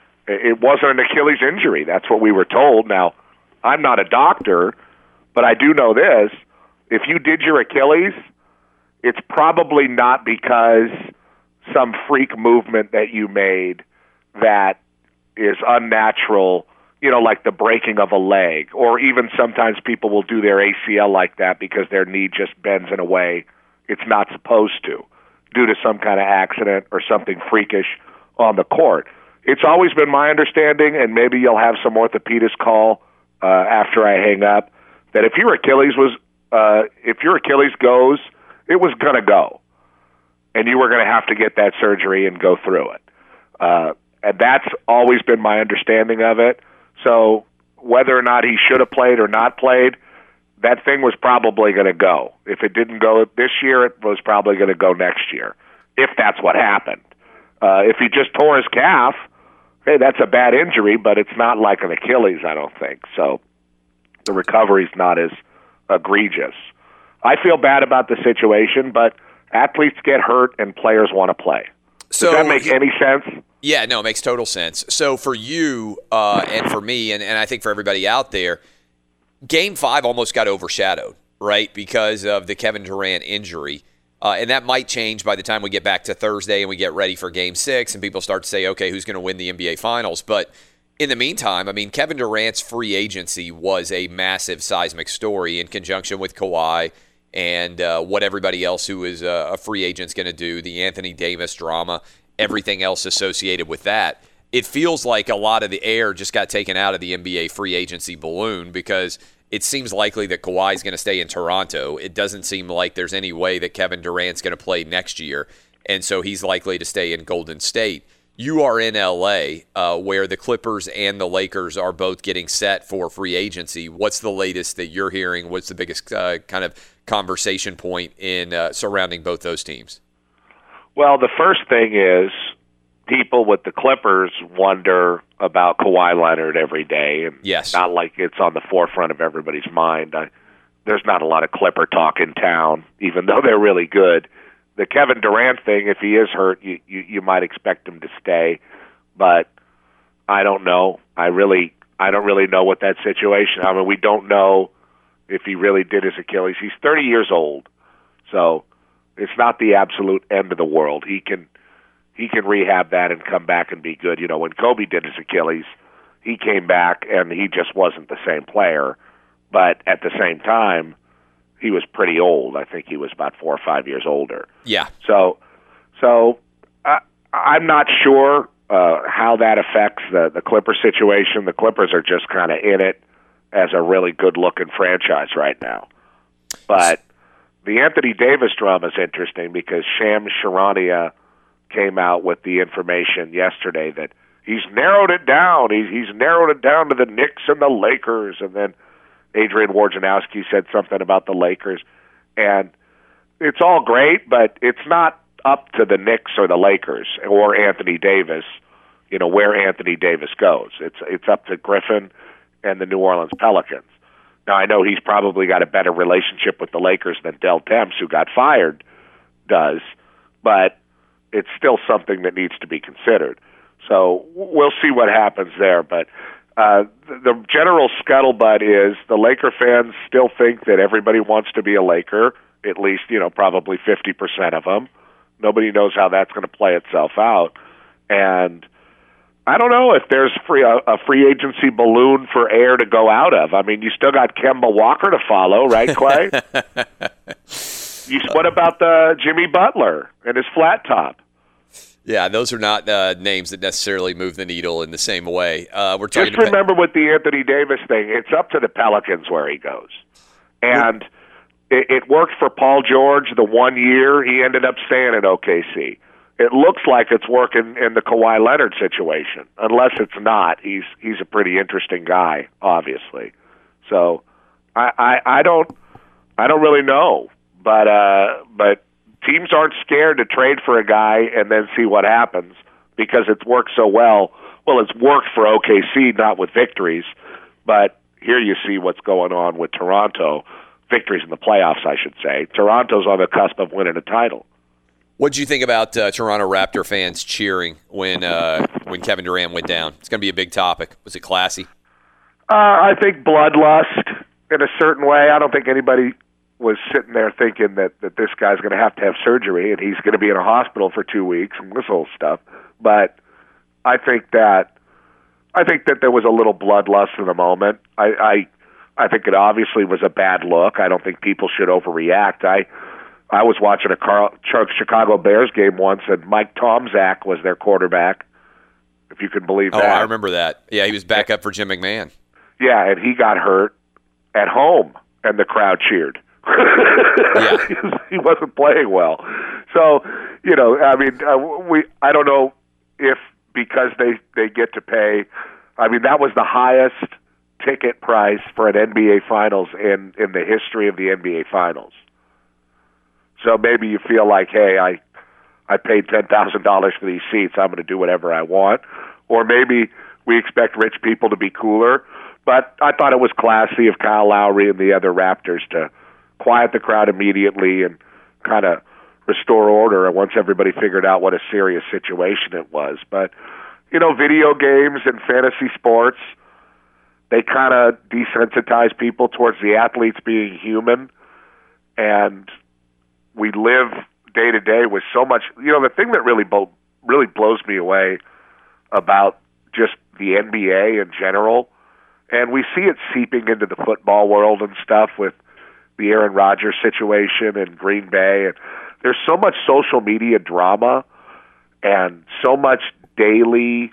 It wasn't an Achilles injury. That's what we were told. Now, I'm not a doctor, but I do know this. If you did your Achilles, it's probably not because some freak movement that you made that is unnatural, you know, like the breaking of a leg, or even sometimes people will do their A C L like that because their knee just bends in a way it's not supposed to, due to some kind of accident or something freakish on the court. It's always been my understanding, and maybe you'll have some orthopedist call uh, after I hang up, that if your Achilles was, uh, if your Achilles goes, it was going to go, and you were going to have to get that surgery and go through it. Uh, and that's always been my understanding of it. So whether or not he should have played or not played, that thing was probably going to go. If it didn't go this year, it was probably going to go next year, if that's what happened. Uh, if he just tore his calf, hey, that's a bad injury, but it's not like an Achilles, I don't think. So the recovery's not as egregious. I feel bad about the situation, but athletes get hurt and players want to play. Does so, that make any sense? Yeah, no, it makes total sense. So for you uh, and for me, and, and I think for everybody out there, Game five almost got overshadowed right, because of the Kevin Durant injury. Uh, and that might change by the time we get back to Thursday and we get ready for Game six and people start to say, okay, who's going to win the N B A Finals? But in the meantime, I mean, Kevin Durant's free agency was a massive seismic story in conjunction with Kawhi and uh, what everybody else who is a, a free agent is going to do, the Anthony Davis drama, everything else associated with that. It feels like a lot of the air just got taken out of the N B A free agency balloon because it seems likely that Kawhi is going to stay in Toronto. It doesn't seem like there's any way that Kevin Durant's going to play next year, and so he's likely to stay in Golden State. You are in L A, uh, where the Clippers and the Lakers are both getting set for free agency. What's the latest that you're hearing? What's the biggest uh, kind of conversation point in uh, surrounding both those teams? Well, the first thing is people with the Clippers wonder about Kawhi Leonard every day, and yes. Not like it's on the forefront of everybody's mind. I, there's not a lot of Clipper talk in town, even though they're really good. The Kevin Durant thing, if he is hurt, you, you, you might expect him to stay, but I don't know. I really, I don't really know what that situation. I mean, we don't know if he really did his Achilles. He's thirty years old, so it's not the absolute end of the world. He can. He can rehab that and come back and be good. You know, when Kobe did his Achilles, he came back and he just wasn't the same player. But at the same time, he was pretty old. I think he was about four or five years older. Yeah. So, so I, I'm not sure uh, how that affects the the Clippers situation. The Clippers are just kind of in it as a really good-looking franchise right now. But the Anthony Davis drama is interesting because Shams Charania came out with the information yesterday that he's narrowed it down. He's, he's narrowed it down to the Knicks and the Lakers. And then Adrian Wojnarowski said something about the Lakers. And it's all great, but it's not up to the Knicks or the Lakers or Anthony Davis, you know, where Anthony Davis goes. It's it's up to Griffin and the New Orleans Pelicans. Now, I know he's probably got a better relationship with the Lakers than Del Temps, who got fired, does, but it's still something that needs to be considered. So we'll see what happens there. But uh, the, the general scuttlebutt is the Laker fans still think that everybody wants to be a Laker, at least, you know, probably fifty percent of them. Nobody knows how that's going to play itself out. And I don't know if there's free, a, a free agency balloon for air to go out of. I mean, you still got Kemba Walker to follow, right, Clay? you, what about the Jimmy Butler and his flat top? Yeah, those are not uh, names that necessarily move the needle in the same way. Uh, we're talking Just remember with the Anthony Davis thing, it's up to the Pelicans where he goes. And it, it worked for Paul George the one year. He ended up staying at O K C. It looks like it's working in the Kawhi Leonard situation. Unless it's not, he's he's a pretty interesting guy, obviously. So I, I, I don't I don't really know. But uh, but teams aren't scared to trade for a guy and then see what happens because it's worked so well. Well, it's worked for O K C, not with victories, but here you see what's going on with Toronto. Victories in the playoffs, I should say. Toronto's on the cusp of winning a title. What did you think about uh, Toronto Raptor fans cheering when uh, when Kevin Durant went down? It's going to be a big topic. Was it classy? Uh, I think bloodlust in a certain way. I don't think anybody was sitting there thinking that, that this guy's going to have to have surgery and he's going to be in a hospital for two weeks and this whole stuff. But I think that I think that there was a little bloodlust in the moment. I, I I think it obviously was a bad look. I don't think people should overreact. I I was watching a Carl, Chicago Bears game once, and Mike Tomczak was their quarterback, if you can believe oh, that. Oh, I remember that. Yeah, he was back up for Jim McMahon. Yeah, and he got hurt at home, and the crowd cheered. Yeah. He wasn't playing well. So, you know, I mean, uh, we I don't know if because they, they get to pay, I mean, that was the highest ticket price for an N B A Finals in, in the history of the N B A Finals. So maybe you feel like, hey, I I paid ten thousand dollars for these seats. I'm going to do whatever I want. Or maybe we expect rich people to be cooler. But I thought it was classy of Kyle Lowry and the other Raptors to quiet the crowd immediately and kind of restore order once everybody figured out what a serious situation it was. But, you know, video games and fantasy sports, they kind of desensitize people towards the athletes being human. and we live day to day with so much. You know, the thing that really bo- really blows me away about just the N B A in general, and we see it seeping into the football world and stuff with the Aaron Rodgers situation in Green Bay, and there's so much social media drama and so much daily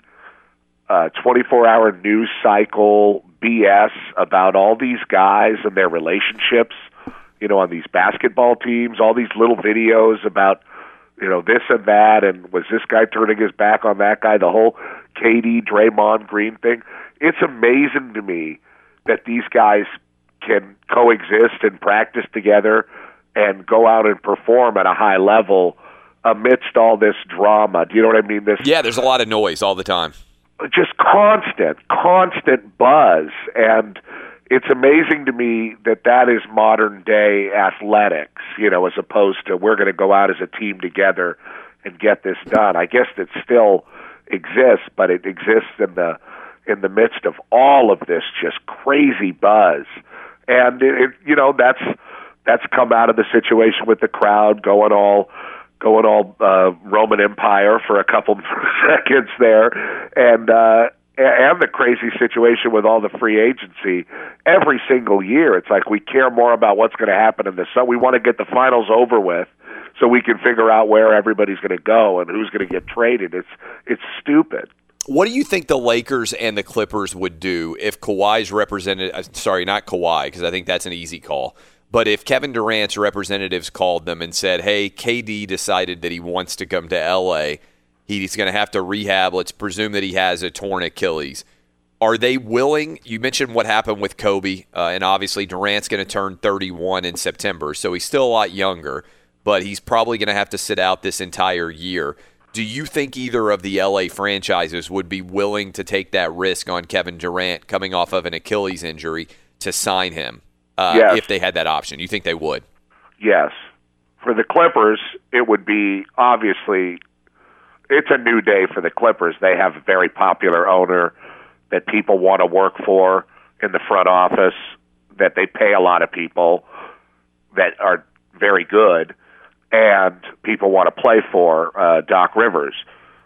uh, twenty-four hour news cycle B S about all these guys and their relationships, you know, on these basketball teams, all these little videos about, you know, this and that, and was this guy turning his back on that guy, the whole K D, Draymond Green thing. It's amazing to me that these guys can coexist and practice together and go out and perform at a high level amidst all this drama. Do you know what I mean? This Yeah, there's a lot of noise all the time. Just constant, constant buzz. And it's amazing to me that that is modern day athletics, you know, as opposed to we're going to go out as a team together and get this done. I guess it still exists, but it exists in the in the midst of all of this just crazy buzz. And it, it you know, that's that's come out of the situation with the crowd going all going all uh, Roman Empire for a couple seconds there, and uh, and the crazy situation with all the free agency. Every single year, it's like we care more about what's going to happen in the summer. We want to get the finals over with so we can figure out where everybody's going to go and who's going to get traded. It's it's stupid. What do you think the Lakers and the Clippers would do if Kawhi's representative, sorry, not Kawhi, because I think that's an easy call, but if Kevin Durant's representatives called them and said, hey, K D decided that he wants to come to L A, he's going to have to rehab, let's presume that he has a torn Achilles. Are they willing? You mentioned what happened with Kobe, uh, and obviously Durant's going to turn thirty-one in September, so he's still a lot younger, but he's probably going to have to sit out this entire year. Do you think either of the L A franchises would be willing to take that risk on Kevin Durant coming off of an Achilles injury to sign him uh, yes. if they had that option? You think they would? Yes. For the Clippers, it would be obviously it's a new day for the Clippers. They have a very popular owner that people want to work for in the front office, that they pay a lot of people that are very good, and people want to play for uh, Doc Rivers.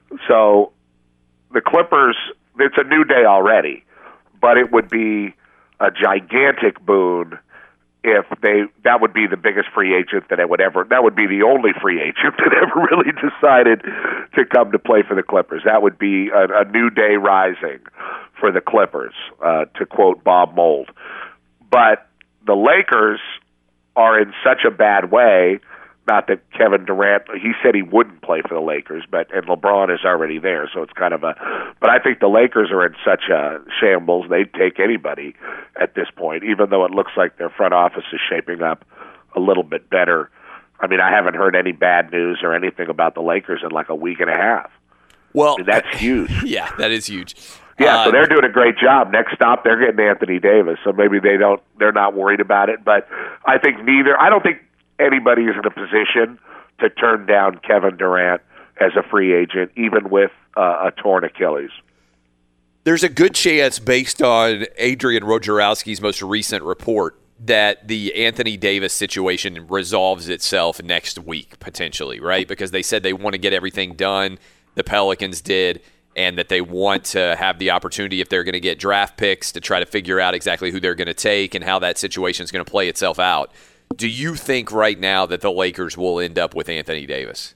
So the Clippers, it's a new day already, but it would be a gigantic boon if they, that would be the biggest free agent that I would ever, that would be the only free agent that ever really decided to come to play for the Clippers. That would be a, a new day rising for the Clippers, uh, to quote Bob Mould. But the Lakers are in such a bad way. Not that Kevin Durant, he said he wouldn't play for the Lakers, but and LeBron is already there, so it's kind of a. But I think the Lakers are in such a shambles; they'd take anybody at this point, even though it looks like their front office is shaping up a little bit better. I mean, I haven't heard any bad news or anything about the Lakers in like a week and a half. Well, I mean, that's huge. Yeah, that is huge. Yeah, uh, so they're doing a great job. Next stop, they're getting Anthony Davis, so maybe they don't. They're not worried about it. But I think neither. I don't think anybody is in a position to turn down Kevin Durant as a free agent, even with uh, a torn Achilles. There's a good chance, based on Adrian Wojnarowski's most recent report, that the Anthony Davis situation resolves itself next week, potentially, right? Because they said they want to get everything done, the Pelicans did, and that they want to have the opportunity, if they're going to get draft picks, to try to figure out exactly who they're going to take and how that situation is going to play itself out. Do you think right now that the Lakers will end up with Anthony Davis?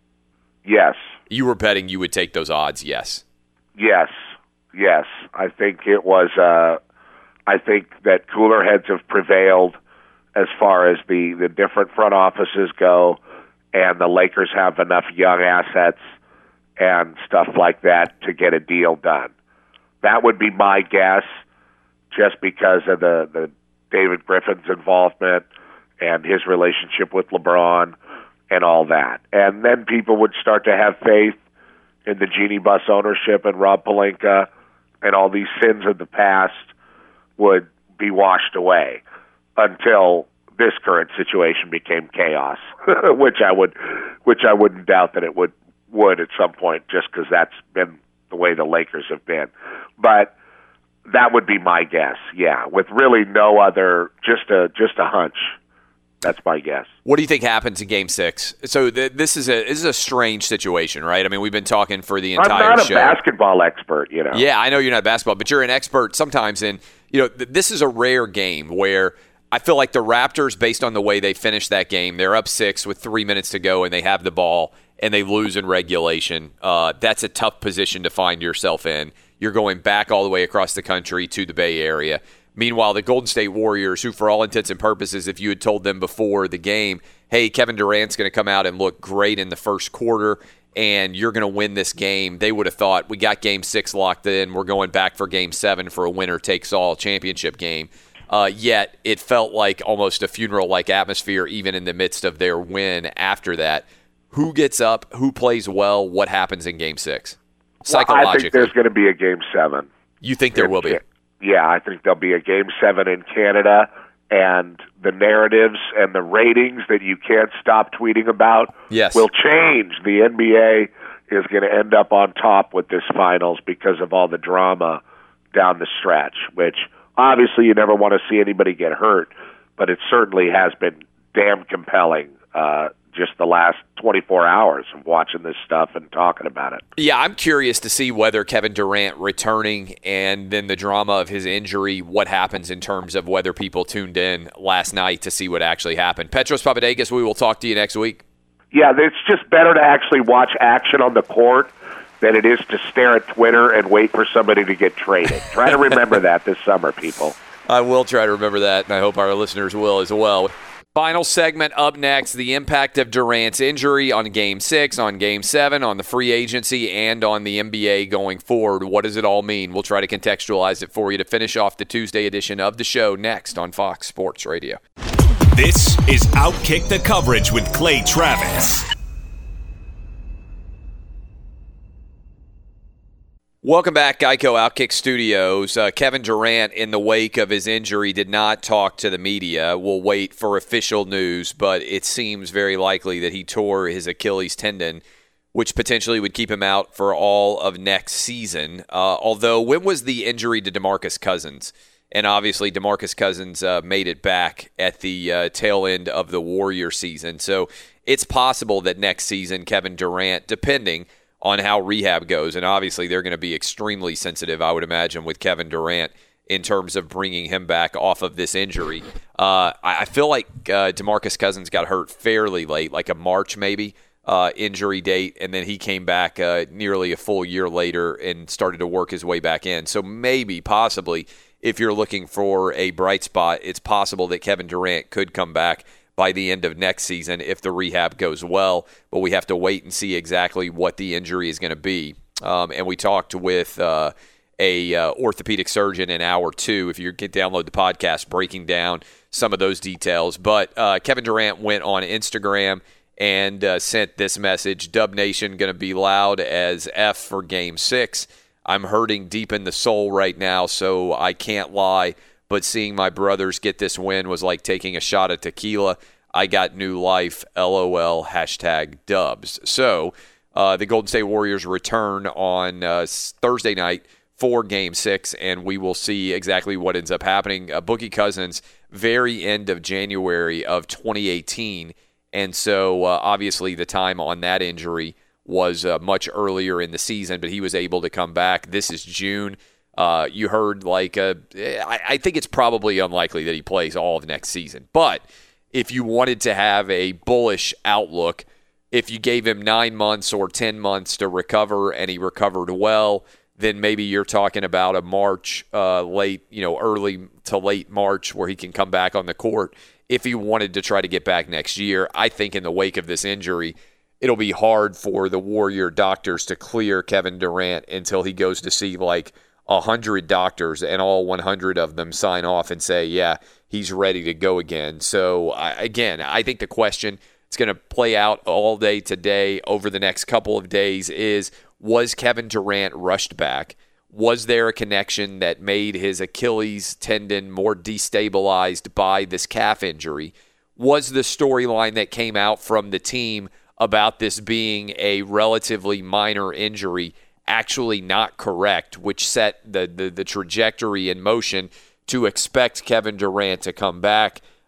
Yes. You were betting you would take those odds, yes. Yes, yes. I think it was, uh, I think that cooler heads have prevailed as far as the, the different front offices go, and the Lakers have enough young assets and stuff like that to get a deal done. That would be my guess, just because of the, the David Griffin's involvement and his relationship with LeBron and all that. And then people would start to have faith in the Genie Bus ownership and Rob Pelinka, and all these sins of the past would be washed away until this current situation became chaos, which I would, which I wouldn't doubt that it would, would at some point, just because that's been the way the Lakers have been. But that would be my guess, yeah, with really no other, just a just a hunch. That's my guess. What do you think happens in Game Six? So th- this is a this is a strange situation, right? I mean, we've been talking for the entire show. I'm not a show. basketball expert, you know. Yeah, I know you're not basketball, but you're an expert sometimes in, you know, th- this is a rare game where I feel like the Raptors, based on the way they finished that game, they're up six with three minutes to go and they have the ball and they lose in regulation. Uh, that's a tough position to find yourself in. You're going back all the way across the country to the Bay Area. Meanwhile, the Golden State Warriors, who for all intents and purposes, if you had told them before the game, hey, Kevin Durant's going to come out and look great in the first quarter and you're going to win this game, they would have thought, we got Game six locked in, we're going back for Game seven for a winner-takes-all championship game. Uh, yet it felt like almost a funeral-like atmosphere even in the midst of their win after that. Who gets up? Who plays well? What happens in Game six? Psychologically. Well, I think there's going to be a Game seven. You think there will be? Yeah, I think there'll be a Game seven in Canada, and the narratives and the ratings that you can't stop tweeting about yes. will change. The N B A is going to end up on top with this finals because of all the drama down the stretch, which obviously you never want to see anybody get hurt, but it certainly has been damn compelling uh, just the last twenty-four hours of watching this stuff and talking about it. Yeah, I'm curious to see whether Kevin Durant returning and then the drama of his injury, what happens in terms of whether people tuned in last night to see what actually happened. Petros Papadakis, we will talk to you next week. Yeah, it's just better to actually watch action on the court than it is to stare at Twitter and wait for somebody to get traded. Try to remember that this summer, people. I will try to remember that, and I hope our listeners will as well. Final segment up next, the impact of Durant's injury on Game six, on Game seven, on the free agency, and on the N B A going forward. What does it all mean? We'll try to contextualize it for you to finish off the Tuesday edition of the show next on Fox Sports Radio. This is Outkick the Coverage with Clay Travis. Welcome back, Geico Outkick Studios. Uh, Kevin Durant, in the wake of his injury, did not talk to the media. We'll wait for official news, but it seems very likely that he tore his Achilles tendon, which potentially would keep him out for all of next season. Uh, although, when was the injury to DeMarcus Cousins? And obviously, DeMarcus Cousins uh, made it back at the uh, tail end of the Warrior season. So it's possible that next season, Kevin Durant, depending on how rehab goes. And obviously they're going to be extremely sensitive, I would imagine, with Kevin Durant in terms of bringing him back off of this injury. Uh, I feel like uh, DeMarcus Cousins got hurt fairly late, like a March maybe uh, injury date, and then he came back uh, nearly a full year later and started to work his way back in. So maybe, possibly, if you're looking for a bright spot, it's possible that Kevin Durant could come back by the end of next season if the rehab goes well, but we have to wait and see exactly what the injury is going to be. Um, and we talked with uh, a uh, orthopedic surgeon in hour two, if you can download the podcast, breaking down some of those details. But uh, Kevin Durant went on Instagram and uh, sent this message: Dub Nation, going to be loud as F for Game six. I'm hurting deep in the soul right now, so I can't lie. But seeing my brothers get this win was like taking a shot of tequila. I got new life, LOL, hashtag dubs. So uh, the Golden State Warriors return on uh, Thursday night for Game six, and we will see exactly what ends up happening. Uh, Boogie Cousins, very end of January of twenty eighteen, and so uh, obviously the time on that injury was uh, much earlier in the season, but he was able to come back. This is June. Uh, you heard like a, I, I think it's probably unlikely that he plays all of next season. But if you wanted to have a bullish outlook, if you gave him nine months or ten months to recover and he recovered well, then maybe you're talking about a March, uh, late, you know, early to late March where he can come back on the court. If he wanted to try to get back next year, I think in the wake of this injury, it'll be hard for the Warrior doctors to clear Kevin Durant until he goes to see like one hundred doctors and all one hundred of them sign off and say, yeah, he's ready to go again. So, I, again, I think the question it's going to play out all day today over the next couple of days is, was Kevin Durant rushed back? Was there a connection that made his Achilles tendon more destabilized by this calf injury? Was the storyline that came out from the team about this being a relatively minor injury actually not correct, which set the, the, the trajectory in motion to expect Kevin Durant to come back?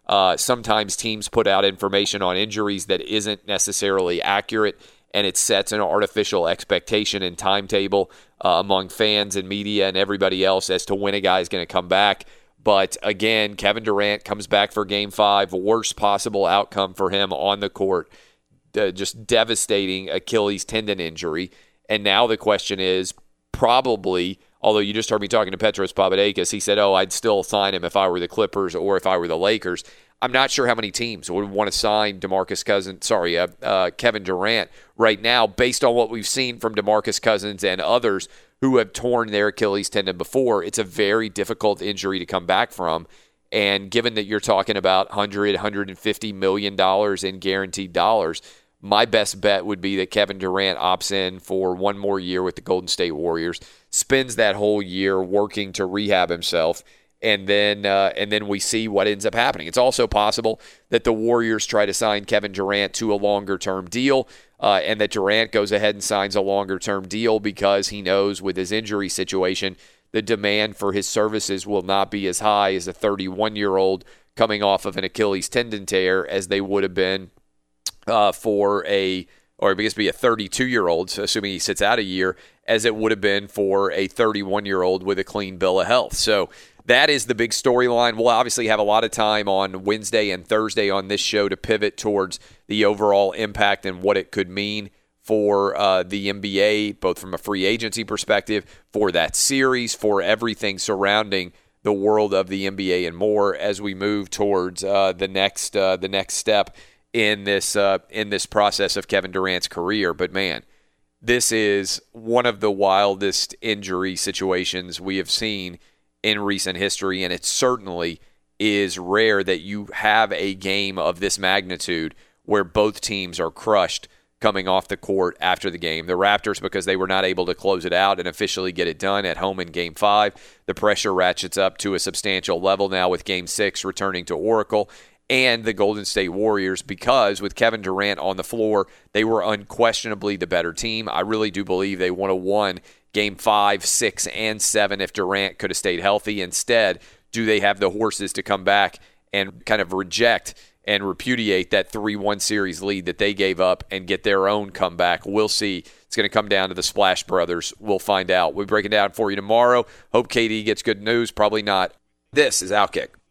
Uh, sometimes teams put out information on injuries that isn't necessarily accurate, and it sets an artificial expectation and timetable uh, among fans and media and everybody else as to when a guy is going to come back. But again, Kevin Durant comes back for Game five, worst possible outcome for him on the court, uh, just devastating Achilles tendon injury. And now the question is probably, although you just heard me talking to Petros Papadakis, he said, oh, I'd still sign him if I were the Clippers or if I were the Lakers. I'm not sure how many teams would want to sign DeMarcus Cousins, sorry, uh, uh, Kevin Durant right now, based on what we've seen from DeMarcus Cousins and others who have torn their Achilles tendon before. It's a very difficult injury to come back from. And given that you're talking about one hundred, one hundred fifty million dollars in guaranteed dollars, my best bet would be that Kevin Durant opts in for one more year with the Golden State Warriors, spends that whole year working to rehab himself, and then uh, and then we see what ends up happening. It's also possible that the Warriors try to sign Kevin Durant to a longer-term deal, uh, and that Durant goes ahead and signs a longer-term deal because he knows with his injury situation, the demand for his services will not be as high as a thirty-one-year-old coming off of an Achilles tendon tear as they would have been Uh, for a, or I guess be a thirty-two-year-old, assuming he sits out a year, as it would have been for a thirty-one-year-old with a clean bill of health. So that is the big storyline. We'll obviously have a lot of time on Wednesday and Thursday on this show to pivot towards the overall impact and what it could mean for uh, the N B A, both from a free agency perspective, for that series, for everything surrounding the world of the N B A and more as we move towards uh, the next uh, the next step in this uh, in this process of Kevin Durant's career. But man, this is one of the wildest injury situations we have seen in recent history, and it certainly is rare that you have a game of this magnitude where both teams are crushed coming off the court after the game. The Raptors, because they were not able to close it out and officially get it done at home in Game five. The pressure ratchets up to a substantial level now with Game six returning to Oracle. And the Golden State Warriors, because with Kevin Durant on the floor, they were unquestionably the better team. I really do believe they would have won Game five, six, and seven if Durant could have stayed healthy. Instead, do they have the horses to come back and kind of reject and repudiate that three one series lead that they gave up and get their own comeback? We'll see. It's going to come down to the Splash Brothers. We'll find out. We'll break it down for you tomorrow. Hope K D gets good news. Probably not. This is Outkick.